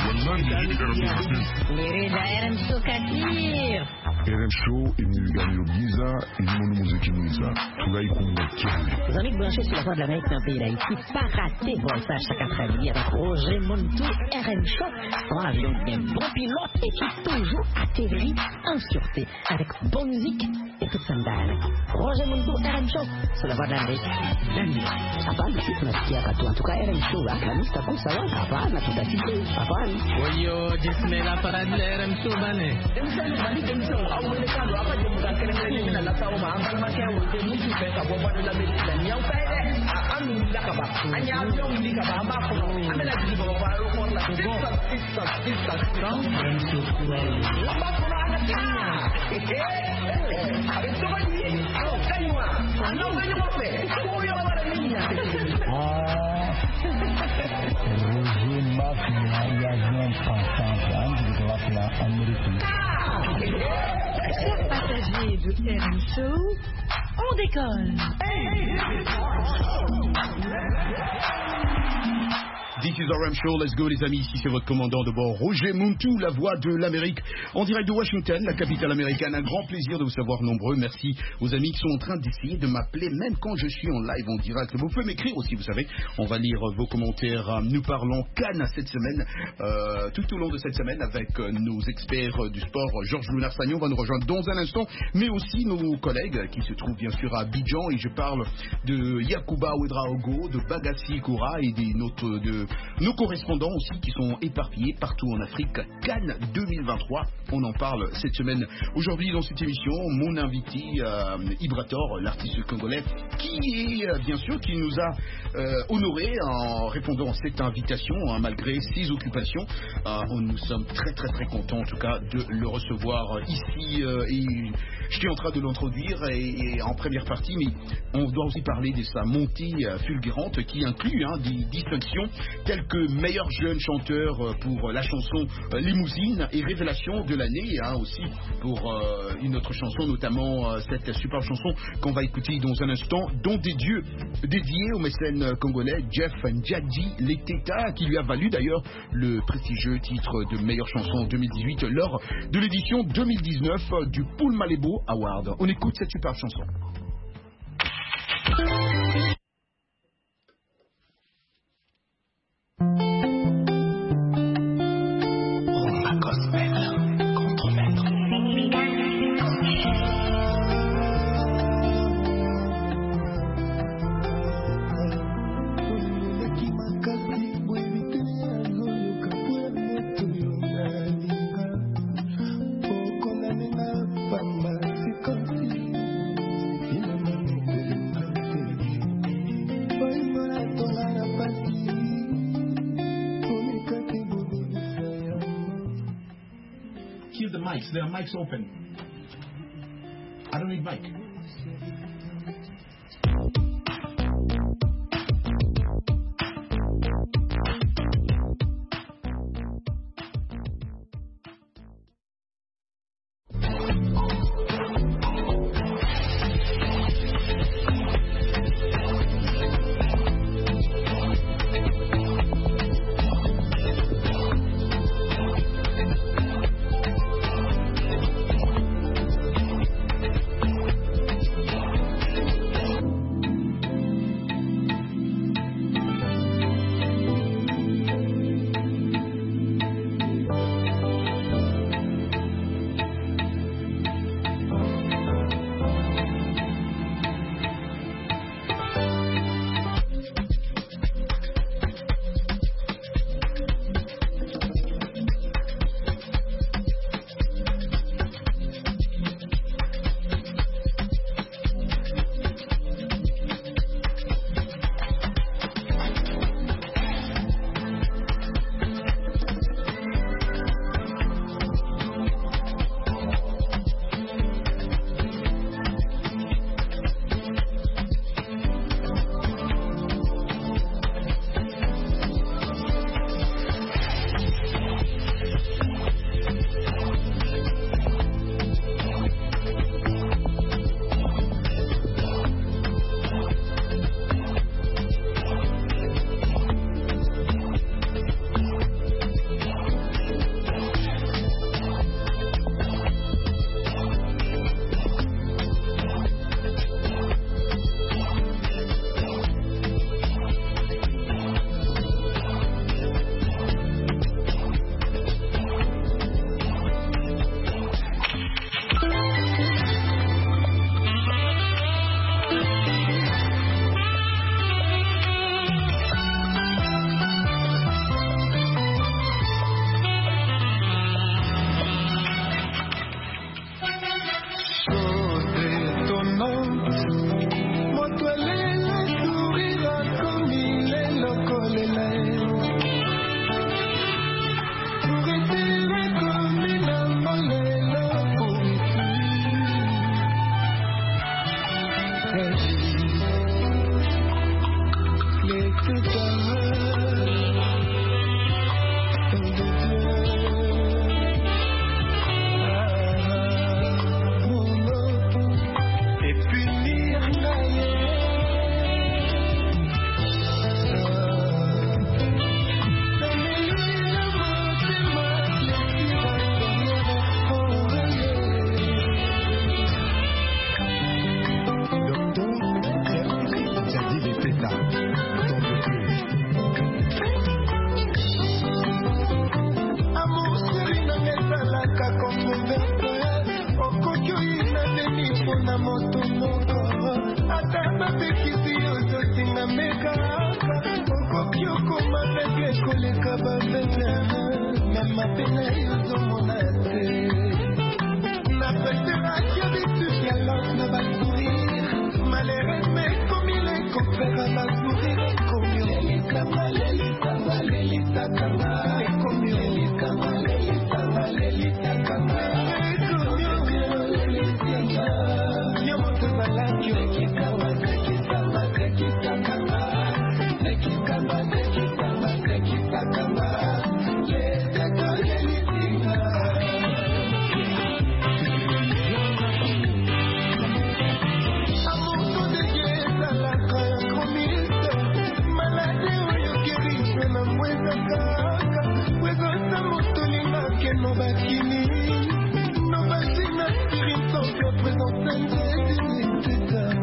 S2: R M Show Katir.
S7: R M Show imeganiro bwiza irimo n'umuziki mwiza turayikunda cyane.
S8: Les amis branchés sur la Voix de l'Amérique dans le pays d'Haïti, pas rater Voltage chaque après-midi avec Roger Montou, R M Show, un avion bien bon pilote et qui toujours atterrit en sûreté avec bonne musique et toute sandale. Roger Montou, R M Show, sur la Voix de l'Amérique. La nuit, hapana tunasikia katu, en tout cas R M Show, la nuit c'est comme ça, hapana tutasikia, hapana.
S9: Oyo, jismela para de R M Show bane.
S6: Chers passagers de R M Show, on décolle.
S1: This is R M Show, let's go les amis, ici c'est votre commandant de bord, Roger Montou, la voix de l'Amérique, en direct de Washington, la capitale américaine. Un grand plaisir de vous savoir nombreux, merci aux amis qui sont en train d'essayer de m'appeler, même quand je suis en live, en direct. Vous pouvez m'écrire aussi, vous savez, on va lire vos commentaires. Nous parlons Cannes cette semaine, euh, tout au long de cette semaine, avec nos experts du sport, Georges Lounard-Sagnon va nous rejoindre dans un instant, mais aussi nos collègues qui se trouvent bien sûr à Abidjan, et je parle de Yacouba Ouedraogo, de Bagassi Koura et des notes de nos correspondants aussi qui sont éparpillés partout en Afrique. Cannes deux mille vingt-trois, on en parle cette semaine. Aujourd'hui dans cette émission, mon invité euh, Ibrator, l'artiste congolais, qui est euh, bien sûr qui nous a euh, honoré en répondant à cette invitation, hein, malgré ses occupations. Euh, nous sommes très très très contents en tout cas de le recevoir ici euh, et je suis en train de l'introduire et, et en première partie, mais on doit aussi parler de sa montée euh, fulgurante qui inclut hein, des distinctions tels que meilleur jeune chanteur pour la chanson Limousine et révélation de l'année hein, aussi pour euh, une autre chanson, notamment euh, cette super chanson qu'on va écouter dans un instant, Don des dieux, dédiée au mécène congolais Jeff Ndjadji Leteta, qui lui a valu d'ailleurs le prestigieux titre de meilleure chanson deux mille dix-huit lors de l'édition deux mille dix-neuf du Paul Malebo Award. On écoute cette super chanson. There are mics open. I don't need mic.
S4: baleka bapetana mema pena yozomona te napreteraki habitude ya love na basourire malheureux mais comme il est contraire à ma sourire ekomi lelisama lelisama lelisakama ekomi lelisama lelisama lelisakama ekomi lelisama yomoto zalaki ekikama ekikama ekikama ekikama ekikama ekikama lesaka lelisima no bakini no bakina spirito que presente dignité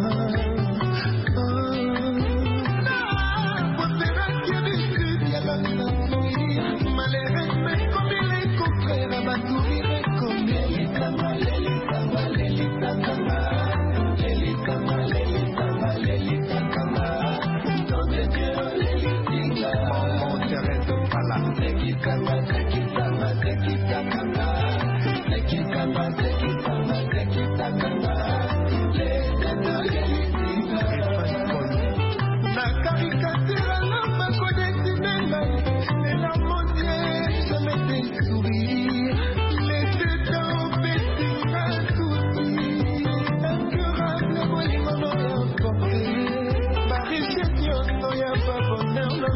S4: ah potera que habitude ya la sourire malheureux mais comme il est contraire à ma sourire comme il est kama leli kama leli kama leli kama leli kama leli kama donde quiero leli diga mon terrain de pala leli kama leli kama leli kama leli kama leli kama leli kama leli diga na caricature la maco de cinéma les larmes d'yeux je me fais sourire les deux dents petits ma soucis incurable moyen non emporté ma richesse non y'a pas bonheur non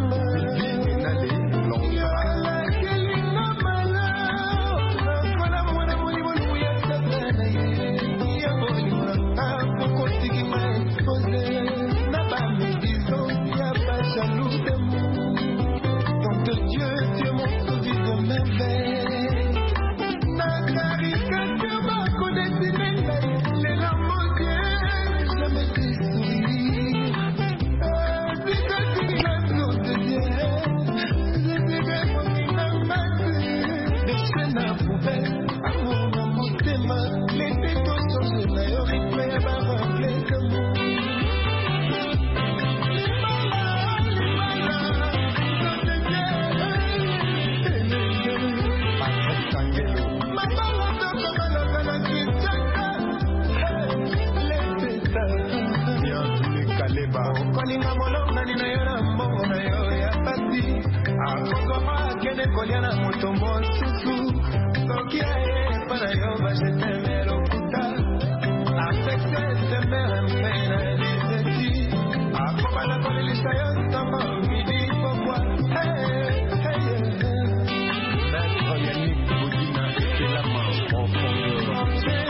S4: Koliana moto mosusu Kokia e para yo baje temero puta Afekte temera mpena liseti Akobana kole lisa yo tamo midi pokwa Hey, hey, hey Maître Yannick Boudina était la main en fondeur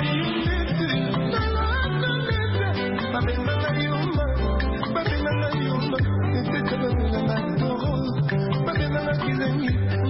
S4: Babe nana yuma Babe nana yuma Nete tebe nana matoro Babe nana kizemi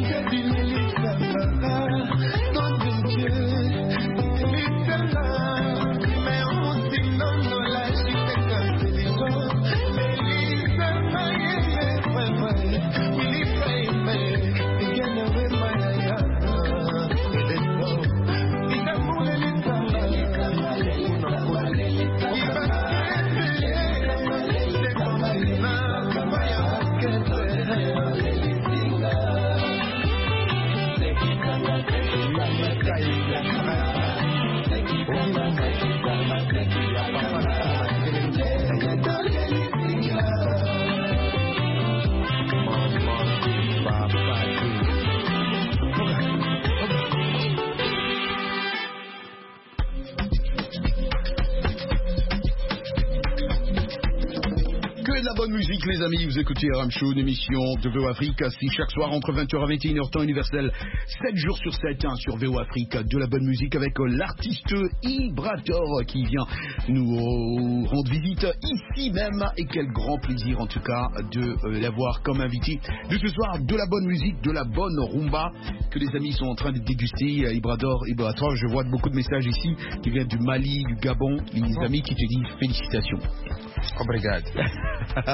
S1: Musique, les amis, vous écoutez R M Show, une émission de V O Afrique, si chaque soir entre vingt heures et vingt et une heures temps universel, sept jours sur sept hein, sur V O Afrique, de la bonne musique avec euh, l'artiste Ibrator qui vient nous euh, rendre visite ici même, et quel grand plaisir en tout cas de euh, l'avoir comme invité de ce soir, de la bonne musique, de la bonne rumba que les amis sont en train de déguster. Ibrator, Ibrator, je vois beaucoup de messages ici qui viennent du Mali, du Gabon, les amis qui te disent félicitations.
S3: Obrigado.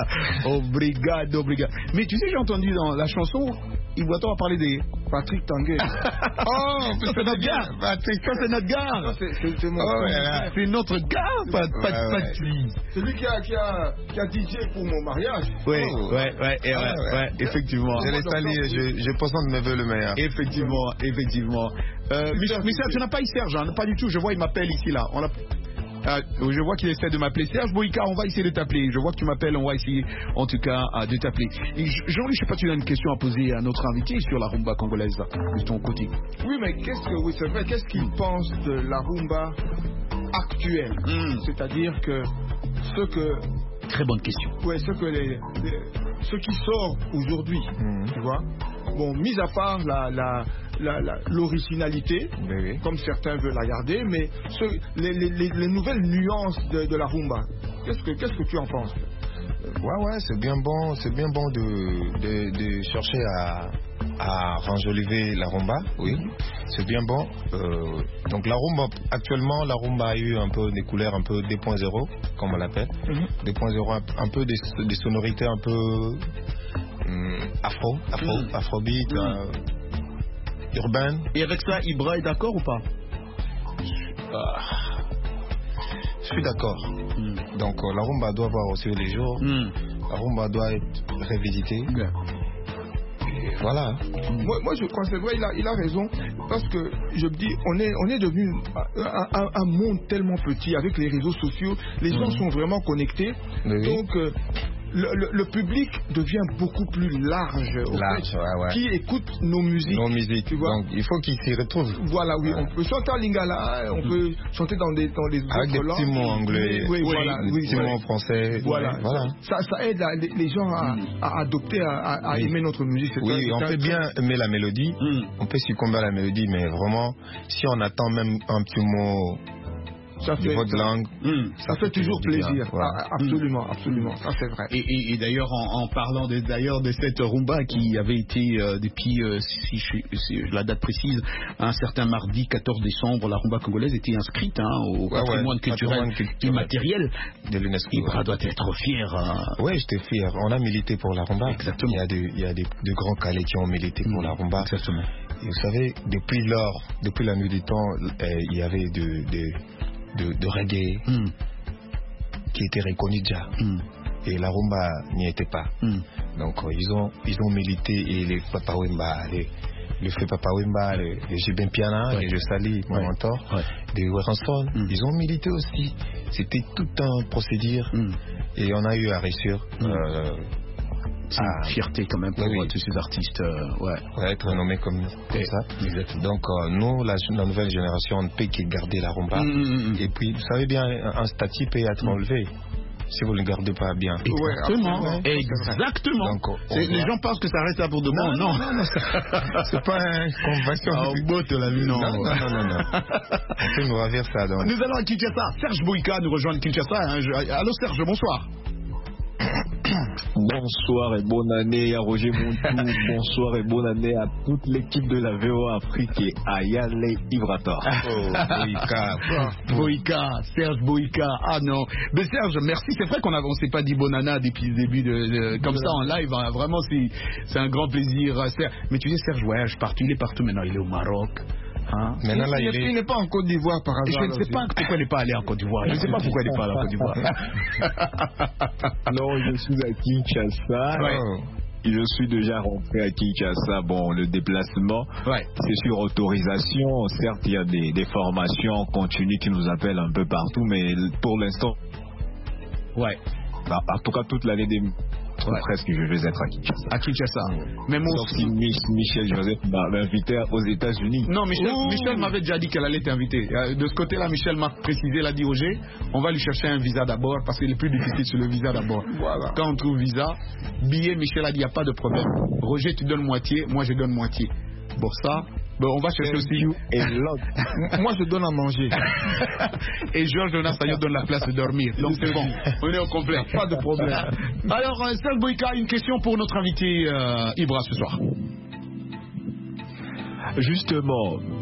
S1: Obrigado, obrigado. Mais tu sais, j'ai entendu dans la chanson, Iboato a parlé des
S5: Patrick Tanguay.
S1: Oh, ça c'est notre gars. Patrick, ça c'est notre gars.
S5: C'est mon
S1: oh, ouais, c'est notre gars, Pat, Pat,
S3: ouais,
S1: Pat,
S3: ouais.
S5: C'est lui qui a, qui, a, qui a D J pour mon mariage.
S1: Oui,
S5: oh.
S1: ouais, ouais, et ouais, ouais, ouais, effectivement.
S3: Je les salue, je, je présente mes vœux le meilleur.
S1: Effectivement, effectivement. Euh, Michel, Michel, tu n'as pas eu Serge, hein, pas du tout. Je vois, il m'appelle ici, là. On a... Euh, je vois qu'il essaie de m'appeler. Serge Boïka, on va essayer de t'appeler. Je vois que tu m'appelles, on va essayer en tout cas euh, de t'appeler. Jean-Louis, je sais pas, tu as une question à poser à notre invité sur la rumba congolaise de ton côté.
S5: Oui, mais qu'est-ce que, oui, c'est vrai, qu'est-ce qu'il pense de la rumba actuelle? mm. C'est-à-dire que ce que...
S1: Très bonne question.
S5: Oui, ce que les, les ce qui sort aujourd'hui, mm. tu vois. Bon, mis à part la, la, la, la, l'originalité, oui, oui. comme certains veulent la garder, mais ce, les, les, les nouvelles nuances de, de la rumba, qu'est-ce que, qu'est-ce que tu en penses?
S3: Ouais, ouais, c'est bien bon, c'est bien bon de, de, de chercher à, à renjoliver la rumba, oui, c'est bien bon. Euh, donc la rumba, actuellement, la rumba a eu un peu des couleurs un peu deux point zéro, comme on l'appelle, mm-hmm. deux point zéro, un peu des, des sonorités un peu hum, afro, afro, mm. afrobeat, mm. Euh, urbaine.
S1: Et avec ça, Ibra est d'accord ou pas?
S3: ah. Je suis d'accord. Mm. Donc euh, la rumba doit voir aussi les jours. Mm. La rumba doit être révisitée. Yeah. Et voilà.
S5: Mm. Moi, moi, je crois c'est vrai, il a, il a raison. Parce que je me dis, on est, on est devenu un, un, un monde tellement petit avec les réseaux sociaux. Les mm. gens sont vraiment connectés. Oui. Donc euh, le, le, le public devient beaucoup plus large,
S3: large
S5: fait,
S3: ouais, ouais.
S5: qui écoute nos musiques.
S3: Nos musiques, tu vois. Donc il faut qu'ils s'y retrouvent.
S5: Voilà, oui, ouais. on peut chanter en lingala, on mm. peut chanter dans des dans les
S3: avec des petits mots anglais,
S5: oui, oui,
S3: oui,
S5: voilà,
S3: des
S5: oui,
S3: petits
S5: voilà.
S3: mots français.
S5: Voilà,
S3: voilà.
S5: Ça, ça aide à, les, les gens à, à adopter, à, à
S3: oui.
S5: aimer notre musique. C'est
S3: oui, on peut bien aimer la mélodie, mm. on peut succomber à la mélodie, mais vraiment, si on attend même un petit mot.
S5: Ça fait,
S3: votre langue,
S5: mmh, ça, ça fait, fait toujours plaisir. Voilà. Ah, absolument, mmh. absolument, ça c'est vrai.
S1: Et, et, et d'ailleurs, en, en parlant de, d'ailleurs de cette rumba qui avait été euh, depuis, euh, si, si, si la date précise, un certain mardi quatorze décembre, la rumba congolaise était inscrite hein, au ouais, patrimoine ouais, culturel immatériel
S3: de l'UNESCO.
S1: Ibra ouais. doit être fier. Hein.
S3: Oui, j'étais fier. On a milité pour la rumba.
S1: Exactement.
S3: Il y a, de, il y a des, de grands calais qui ont milité pour mmh. la rumba.
S1: Exactement.
S3: Et vous savez, depuis lors, depuis la nuit du temps, euh, il y avait de, de De, de reggae mm. qui était reconnu déjà mm. et la rumba n'y était pas mm. donc euh, ils ont ils ont milité et les Papa Wemba les, le fait Papa Wemba les, les Jibin Piana ouais. et le Sali mon ouais. mentor ouais. des Werenson mm. ils ont milité aussi, c'était tout un procédure mm. et on a eu à réussir mm. euh,
S1: c'est une fierté quand même pour oui, oui. tous ces artistes euh, ouais.
S3: ouais, être nommé comme, comme ça. Exactement. Donc euh, nous, la, la nouvelle génération, on ne peut que garder la rumba. Mmh, mmh. Et puis, vous savez bien, un, un statut peut être enlevé si vous ne le gardez pas bien.
S1: Exactement. Ouais, exactement. Donc, les va... gens pensent que ça reste là pour demain. Non, non, non, non
S3: c'est pas une convention.
S1: Ah, au bout de la vie, non.
S3: Non, non, non, non. non. On peut nous ravir ça. Donc.
S1: Nous allons à Kinshasa. Serge Boïka nous rejoint à Kinshasa. Hein. Je... Allô Serge, bonsoir.
S10: Bonsoir et bonne année à Roger Montou. Bonsoir et bonne année à toute l'équipe de la V O A Afrique et à Yale Ibrator.
S1: Oh, Boïka, Boïka, Serge Boïka. Ah non, mais Serge, merci. C'est vrai qu'on ne s'est pas dit bonne année depuis le début de, de comme ça en live. Hein. Vraiment, c'est, c'est un grand plaisir. Serge. Mais tu sais, Serge voyage partout. Il est partout maintenant. Il est au Maroc. Hein?
S5: Maintenant, là, il, il, est... il n'est pas en Côte d'Ivoire par hasard.
S1: Je ne sais aussi. pas pourquoi il n'est pas allé en Côte d'Ivoire. Je ne sais pas pourquoi il n'est pas allé en Côte d'Ivoire.
S10: Non, je suis à Kinshasa. Ouais. Je suis déjà rentré à Kinshasa. Bon, le déplacement, ouais. c'est sur autorisation. Certes, il y a des, des formations continues qui nous appellent un peu partout, mais pour l'instant,
S1: ouais.
S10: Bah, en tout cas, toute l'année des... Ouais. Presque, je vais être à Kinshasa.
S1: À Kinshasa. Mais mon
S10: Sauf si Michel Joseph m'a invité aux États-Unis.
S1: Non, Michel, Michel m'avait déjà dit qu'elle allait t'inviter. De ce côté-là, Michel m'a précisé, il a dit Roger, on va lui chercher un visa d'abord parce qu'il est plus difficile sur le visa d'abord. Voilà. Quand on trouve visa, billet, Michel a dit il n'y a pas de problème. Roger, tu donnes moitié, moi je donne moitié. Bon, ça. Bon, on va chercher aussi.
S5: Et moi, je donne à manger.
S1: Et Georges Jonas Sagno donne la place de dormir. Donc, c'est bon. On est au complet. Pas de problème. Alors, euh, Serge Boïka, une question pour notre invité euh, Ibra ce soir.
S10: Justement,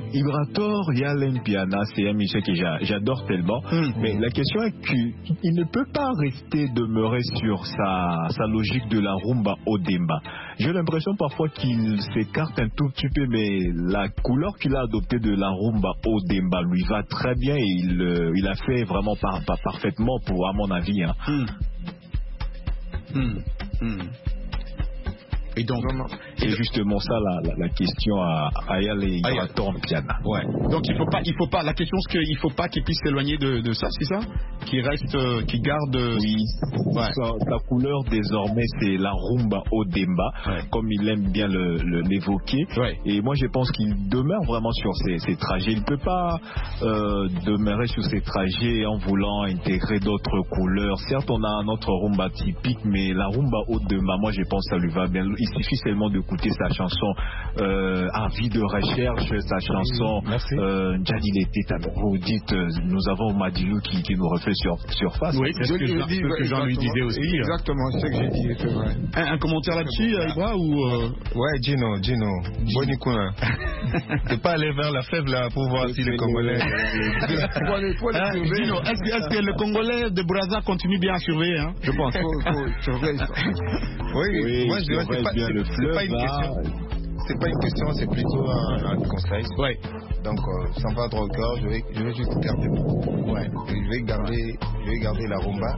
S10: Ibrator, il y a l'Impiana, c'est un musicien que j'a- j'adore tellement. Mm. Mais la question est qu'il ne peut pas rester demeurer sur sa, sa logique de la rumba au demba. J'ai l'impression parfois qu'il s'écarte un tout petit peu, mais la couleur qu'il a adoptée de la rumba au demba lui va très bien et il, euh, il a fait vraiment par, par, parfaitement pour, à mon avis. Hein.
S1: Mm. Mm. Mm. Et donc,
S10: c'est justement ça la, la, la question à Ayal et Ibrator Piana.
S1: Ouais. Donc il faut pas, il faut pas. La question c'est qu'il faut pas qu'il puisse s'éloigner de, de ça, c'est ça? Qu'il reste, euh, qu'il garde.
S10: Oui. Ouais. Sa, sa couleur désormais c'est la rumba au demba, ouais. Comme il aime bien le, le, l'évoquer. Ouais. Et moi je pense qu'il demeure vraiment sur ses, ses trajets. Il ne peut pas euh, demeurer sur ses trajets en voulant intégrer d'autres couleurs. Certes on a notre rumba typique, mais la rumba au demba, moi je pense que ça lui va bien. Il suffit seulement d'écouter sa chanson euh, Avis de recherche, sa chanson euh, Djadi l'été. Vous dites, euh, nous avons Madilou qui, qui nous refait sur, surface.
S1: Oui, c'est ce que, je,
S5: dis,
S1: ce que Jean lui disait aussi.
S5: Exactement, c'est ce que j'ai dit, c'est vrai.
S1: Un, un commentaire là-dessus, Ibra ou euh...
S3: Ouais, Gino, Gino, Bonikuna. T'es pas allé vers la fève là pour voir si les Congolais.
S1: hein, Gino, est-ce que, est-ce que le Congolais de Brazza continue bien à surveiller, hein? Je pense.
S5: Faut, faut surveiller ça.
S3: Oui,
S10: oui,
S3: moi je dirais c'est pas,
S10: le
S3: c'est,
S10: fleuve,
S3: c'est pas une question. C'est pas une question, c'est plutôt un, un conseil.
S1: Ouais.
S3: Donc euh, sans pas trop au cœur, je vais, je vais juste garder. Ouais. Je vais garder, je vais garder la rumba.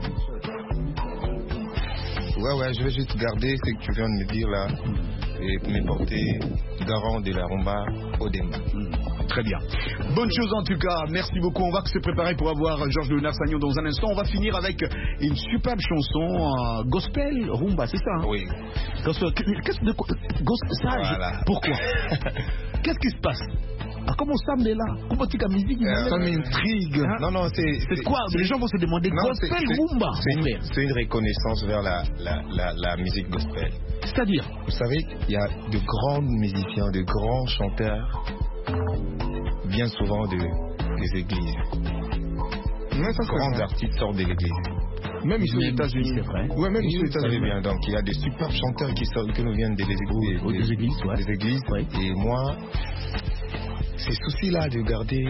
S3: Ouais, ouais, je vais juste garder ce que tu viens de me dire là et me porter garant de la rumba au demba.
S1: Mmh. Très bien. Bonne chose en tout cas. Merci beaucoup. On va se préparer pour avoir Georges Léonard Sagnon dans un instant. On va finir avec une superbe chanson euh, gospel rumba, c'est ça? Hein?
S3: Oui.
S1: Gospel. Qu'est-ce que gospel ça? Voilà. Pourquoi? Qu'est-ce qui se passe? Ah, comment ça me là? Comment tu as musique?
S3: Euh,
S1: ça
S3: m'intrigue. Hein? Non, non, c'est.
S1: C'est quoi? Les gens vont se demander non, gospel c'est, c'est, rumba.
S3: C'est une, c'est une reconnaissance vers la, la, la, la musique gospel.
S1: C'est-à-dire?
S3: Vous savez, il y a de grands musiciens, de grands chanteurs, bien souvent de, des églises.
S5: Mais ça,
S3: grands artistes sortent de l'église.
S5: Même ici aux États-Unis, c'est vrai.
S3: Ouais, même ici aux États-Unis. Bien, donc il y a des superbes chanteurs qui sortent, qui nous viennent des églises.
S1: Des, des églises, ouais.
S3: Des églises. Ouais. Et moi, ces soucis-là de garder.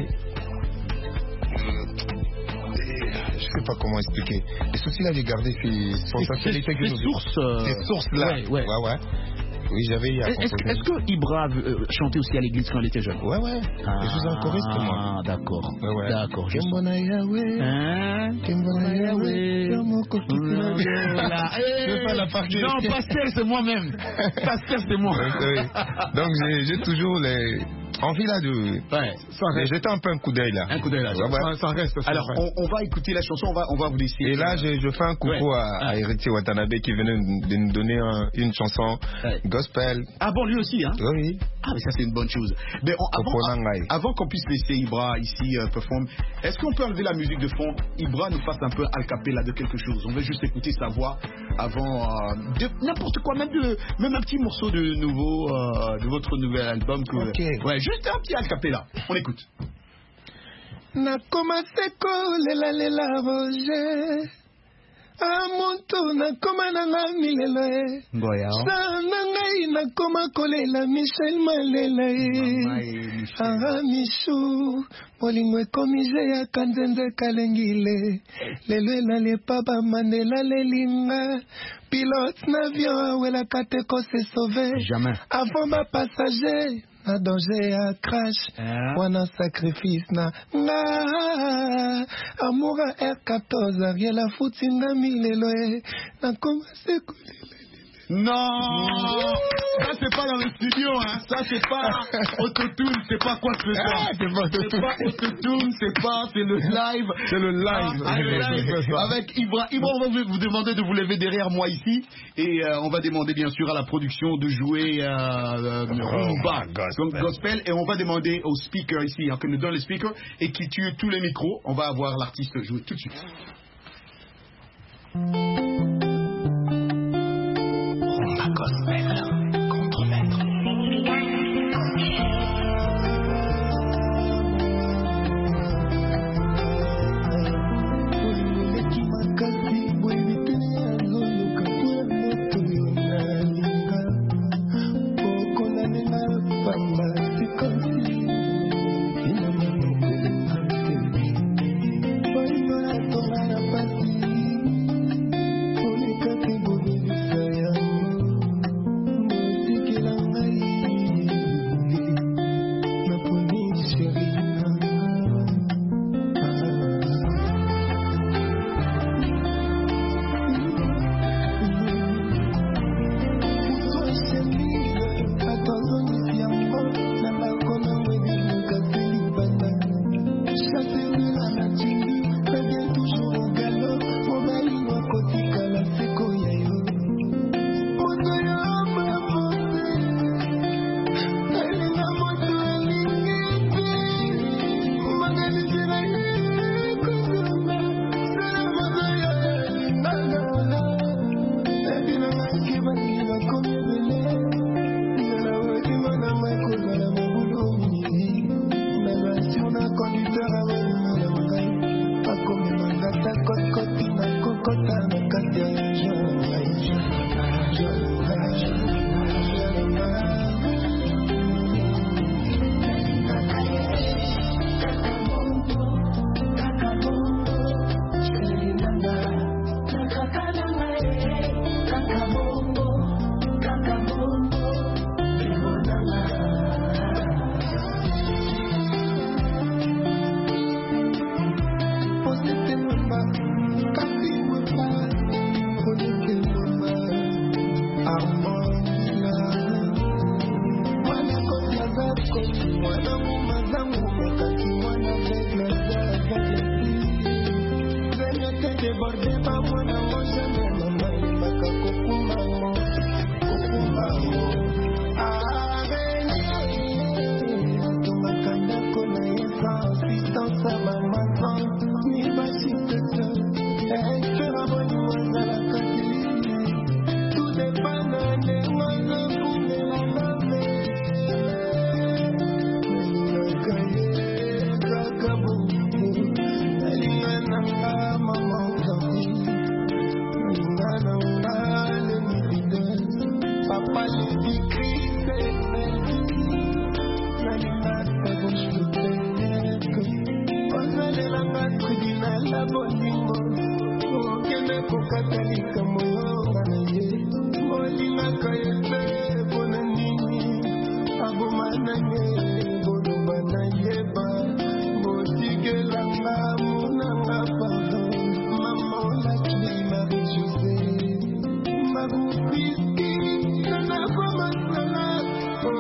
S3: Je ne sais pas comment expliquer. Les soucis-là de garder ces
S1: sensationnalités que nous
S3: sources. Euh... Ces sources-là.
S1: Ouais, ouais.
S3: ouais, ouais. Oui, j'avais.
S1: Est-ce, est-ce que Ibra euh, chantait aussi à l'église quand il était jeune?
S3: Ouais, ouais. Ah, je suis un choriste, moi.
S1: Ah, d'accord.
S3: Ouais, ouais.
S1: D'accord.
S3: Kembona Yahweh.
S1: Hein?
S3: Kembona Yahweh. Je fais la partie.
S1: Non, pasteur, c'est moi-même. Pasteur, c'est moi.
S3: Donc, j'ai, j'ai toujours les. Envie là de.
S1: Ouais, ça reste.
S3: Jeter un peu un coup d'œil là.
S1: Un coup d'œil là. Ouais, ouais. Ça, ça reste. Ça Alors, on, on va écouter la chanson, on va, on va vous laisser.
S3: Et là, je, je fais un coucou ouais. à, à Héritier Watanabe qui venait de nous donner un, une chanson ouais. gospel.
S1: Ah bon, lui aussi, hein?
S3: Oui.
S1: Ah, mais ça, c'est une bonne chose. Mais on, avant, avant qu'on puisse laisser Ibra ici euh, performer, est-ce qu'on peut enlever la musique de fond? Ibra nous fasse un peu a cappella de quelque chose. On veut juste écouter sa voix avant euh, de n'importe quoi, même, de, même un petit morceau de nouveau, euh, de votre nouvel album. Que,
S3: ok.
S1: Ouais, juste un petit a cappella. On écoute.
S4: Nakoma seko lela lela roger amonto nakoma nanga milelo e sa nangai nakoma kolela Michel Malela e ah Michou molingo ekomise ya kanzenze kalengile lelo elale papa Mandela lelinga pilote n'avion awelaka te ko se sauver avant ma passager na danger à crash wana sacrifice na nga amoura R quatorze Ariel a foutu na milelo e na commencé couler.
S1: Non, ça c'est pas dans le studio, hein. Ça c'est pas autotune, c'est pas quoi que ce soit.
S3: Ah, c'est pas autotune,
S1: c'est pas autotune, c'est pas, c'est le live.
S3: C'est le live.
S1: Ah, le live avec Ibra. Ibra, on va vous demander de vous lever derrière moi ici et euh, on va demander bien sûr à la production de jouer euh, euh, rumba, donc gospel, et on va demander au speaker ici, hein, que nous donne le speaker et qui tue tous les micros. On va avoir l'artiste jouer tout de suite.
S2: Gospel, contre-maître.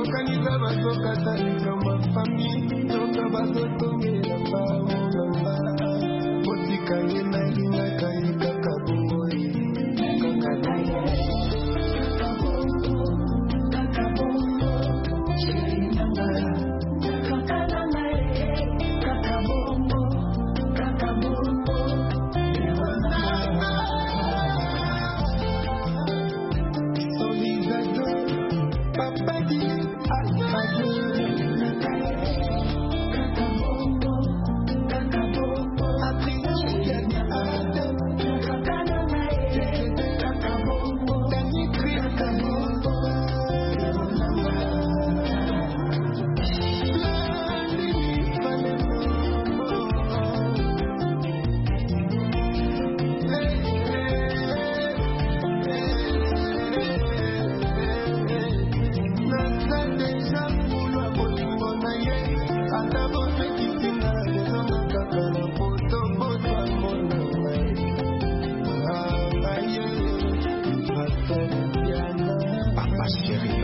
S4: Organiza bazoka talika mafami Toka bazotongela baonanga Botika yena lina kai kakaboi Kakanaye Kakabongo Kakabongo Chirinangara Kakananaye Kakabongo Kakabongo Solizador Papa di Alfador Kakabongo Kakabongo Atrichiana Adam Kakananaye Kakabongo Danikri Kakabongo Papa chéri,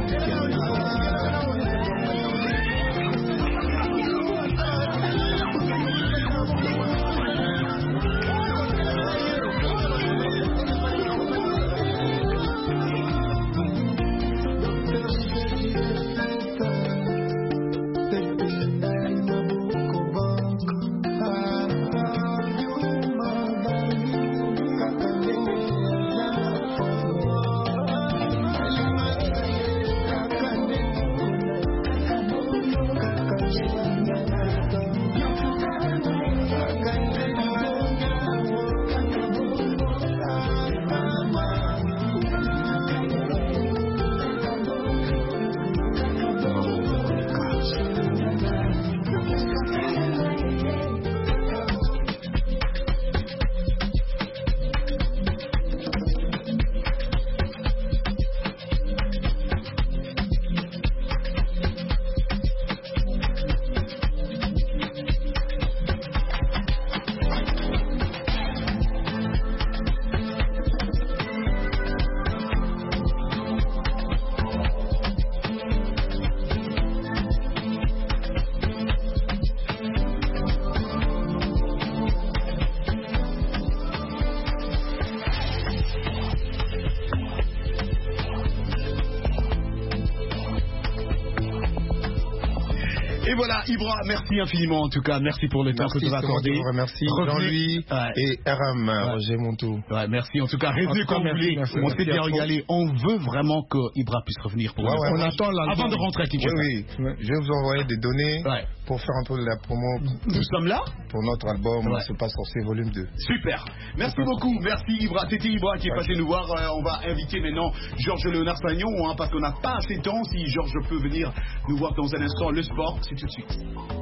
S1: Et voilà, Ibra, merci infiniment en tout cas, merci pour le temps que tu as accordé.
S3: Merci Jean-Louis
S1: ouais.
S3: et R M, ouais. Roger Montou.
S1: Ouais, merci en tout cas, revenez quand vous voulez. On s'est bien régalé. On veut vraiment que Ibra puisse revenir pour
S3: ouais,
S1: nous.
S3: Ouais,
S1: on attend avant de rentrer à Kinshasa.
S3: Oui, oui. Ouais. Je vais vous envoyer des données ouais. pour faire un peu de la promo.
S1: Nous sommes là
S3: pour notre album,
S1: ouais.
S3: Se passe sorcier volume deux.
S1: Super. Merci beaucoup. Merci Ibra. C'était Ibra qui est ouais. passé nous voir. Euh, on va inviter maintenant Georges Léonard Sagnon hein, parce qu'on n'a pas assez de temps. Si Georges peut venir nous voir dans un instant, le sport, c'est tout de suite.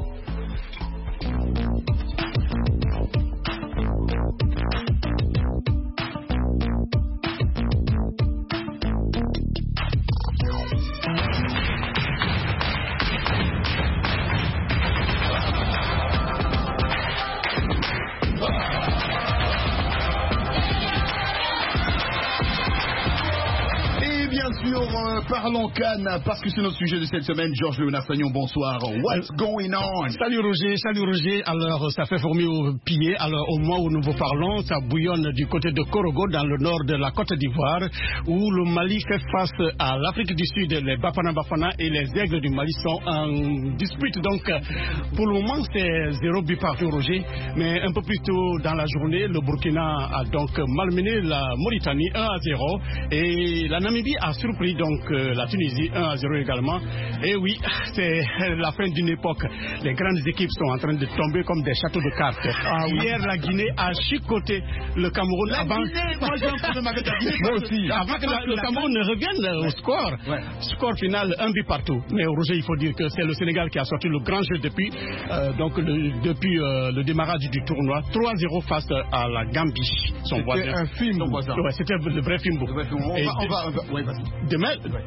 S1: Parlons Cannes, parce que c'est notre sujet de cette semaine. Georges Léonard Sagnon, bonsoir. What's going on?
S11: Salut Roger, salut Roger. Alors, ça fait fourmi au pied. Alors, au moment où nous vous parlons, ça bouillonne du côté de Korogo, dans le nord de la Côte d'Ivoire, où le Mali fait face à l'Afrique du Sud. Les Bafana Bafana et les Aigles du Mali sont en dispute. Donc, pour le moment, c'est zéro but partout, Roger. Mais un peu plus tôt dans la journée, le Burkina a donc malmené la Mauritanie un à zéro. Et la Namibie a surpris donc la Tunisie un à zéro également. Et oui, c'est la fin d'une époque. Les grandes équipes sont en train de tomber comme des châteaux de cartes. Ah, oui. Hier, la Guinée a chicoté le Cameroun
S1: la
S11: avant...
S1: Guinée, moi j'ai un problème avec la Guinée.
S11: Moi aussi. Avant que la, le Cameroun ne revienne ouais. au score. Ouais. Score final, un but partout. Mais Roger, il faut dire que c'est le Sénégal qui a sorti le grand jeu depuis, euh, donc le, depuis euh, le démarrage du tournoi. trois à zéro face à la Gambie. Son
S5: c'était
S11: voisin.
S5: un film.
S11: Ouais, c'était le vrai film.
S1: On va, on va, on va, on va, ouais,
S11: demain,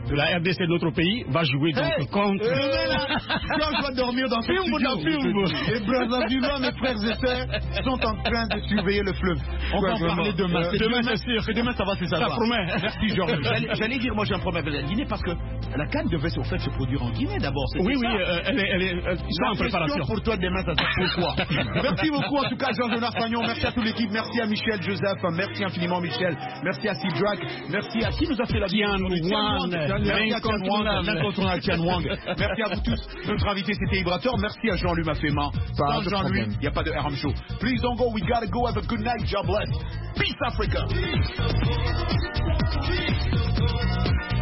S11: de la R D C, notre pays, va jouer donc
S12: hey,
S11: contre.
S12: Quand je vais dormir dans ce
S11: film,
S12: studio,
S11: dans film.
S12: les Brazzavillois, mes frères et sœurs, sont en train de surveiller le fleuve. On va en parler demain.
S11: Euh, demain, c'est sûr.
S12: Et demain, ça va se savoir.
S11: Ça promet.
S12: Merci, Georges. J'allais, j'allais dire, moi, j'ai un problème avec la Guinée parce que la canne devait au fait se produire en Guinée d'abord.
S11: Oui, oui,
S12: ça.
S11: euh, elle est, elle est, euh, ils sont en préparation.
S12: Pour toi, demain, ça sera pourquoi. Merci beaucoup, en tout cas, Jean-Jonas Fagnon. Merci à toute l'équipe. Merci à Michel Joseph. Merci infiniment, Michel. Merci à Steve Drake. Merci à qui nous a fait la
S11: Tian Wang.
S12: Merci à Tian Wang, l'incontournable Tian Wang. Merci à vous tous. Notre invité, c'était Ibrator. Merci à Jean-Luc Maféma. Sans Jean-Luc, il n'y a pas de R M Show. Please don't go. We gotta go. Have a good night. God bless. Peace, Africa.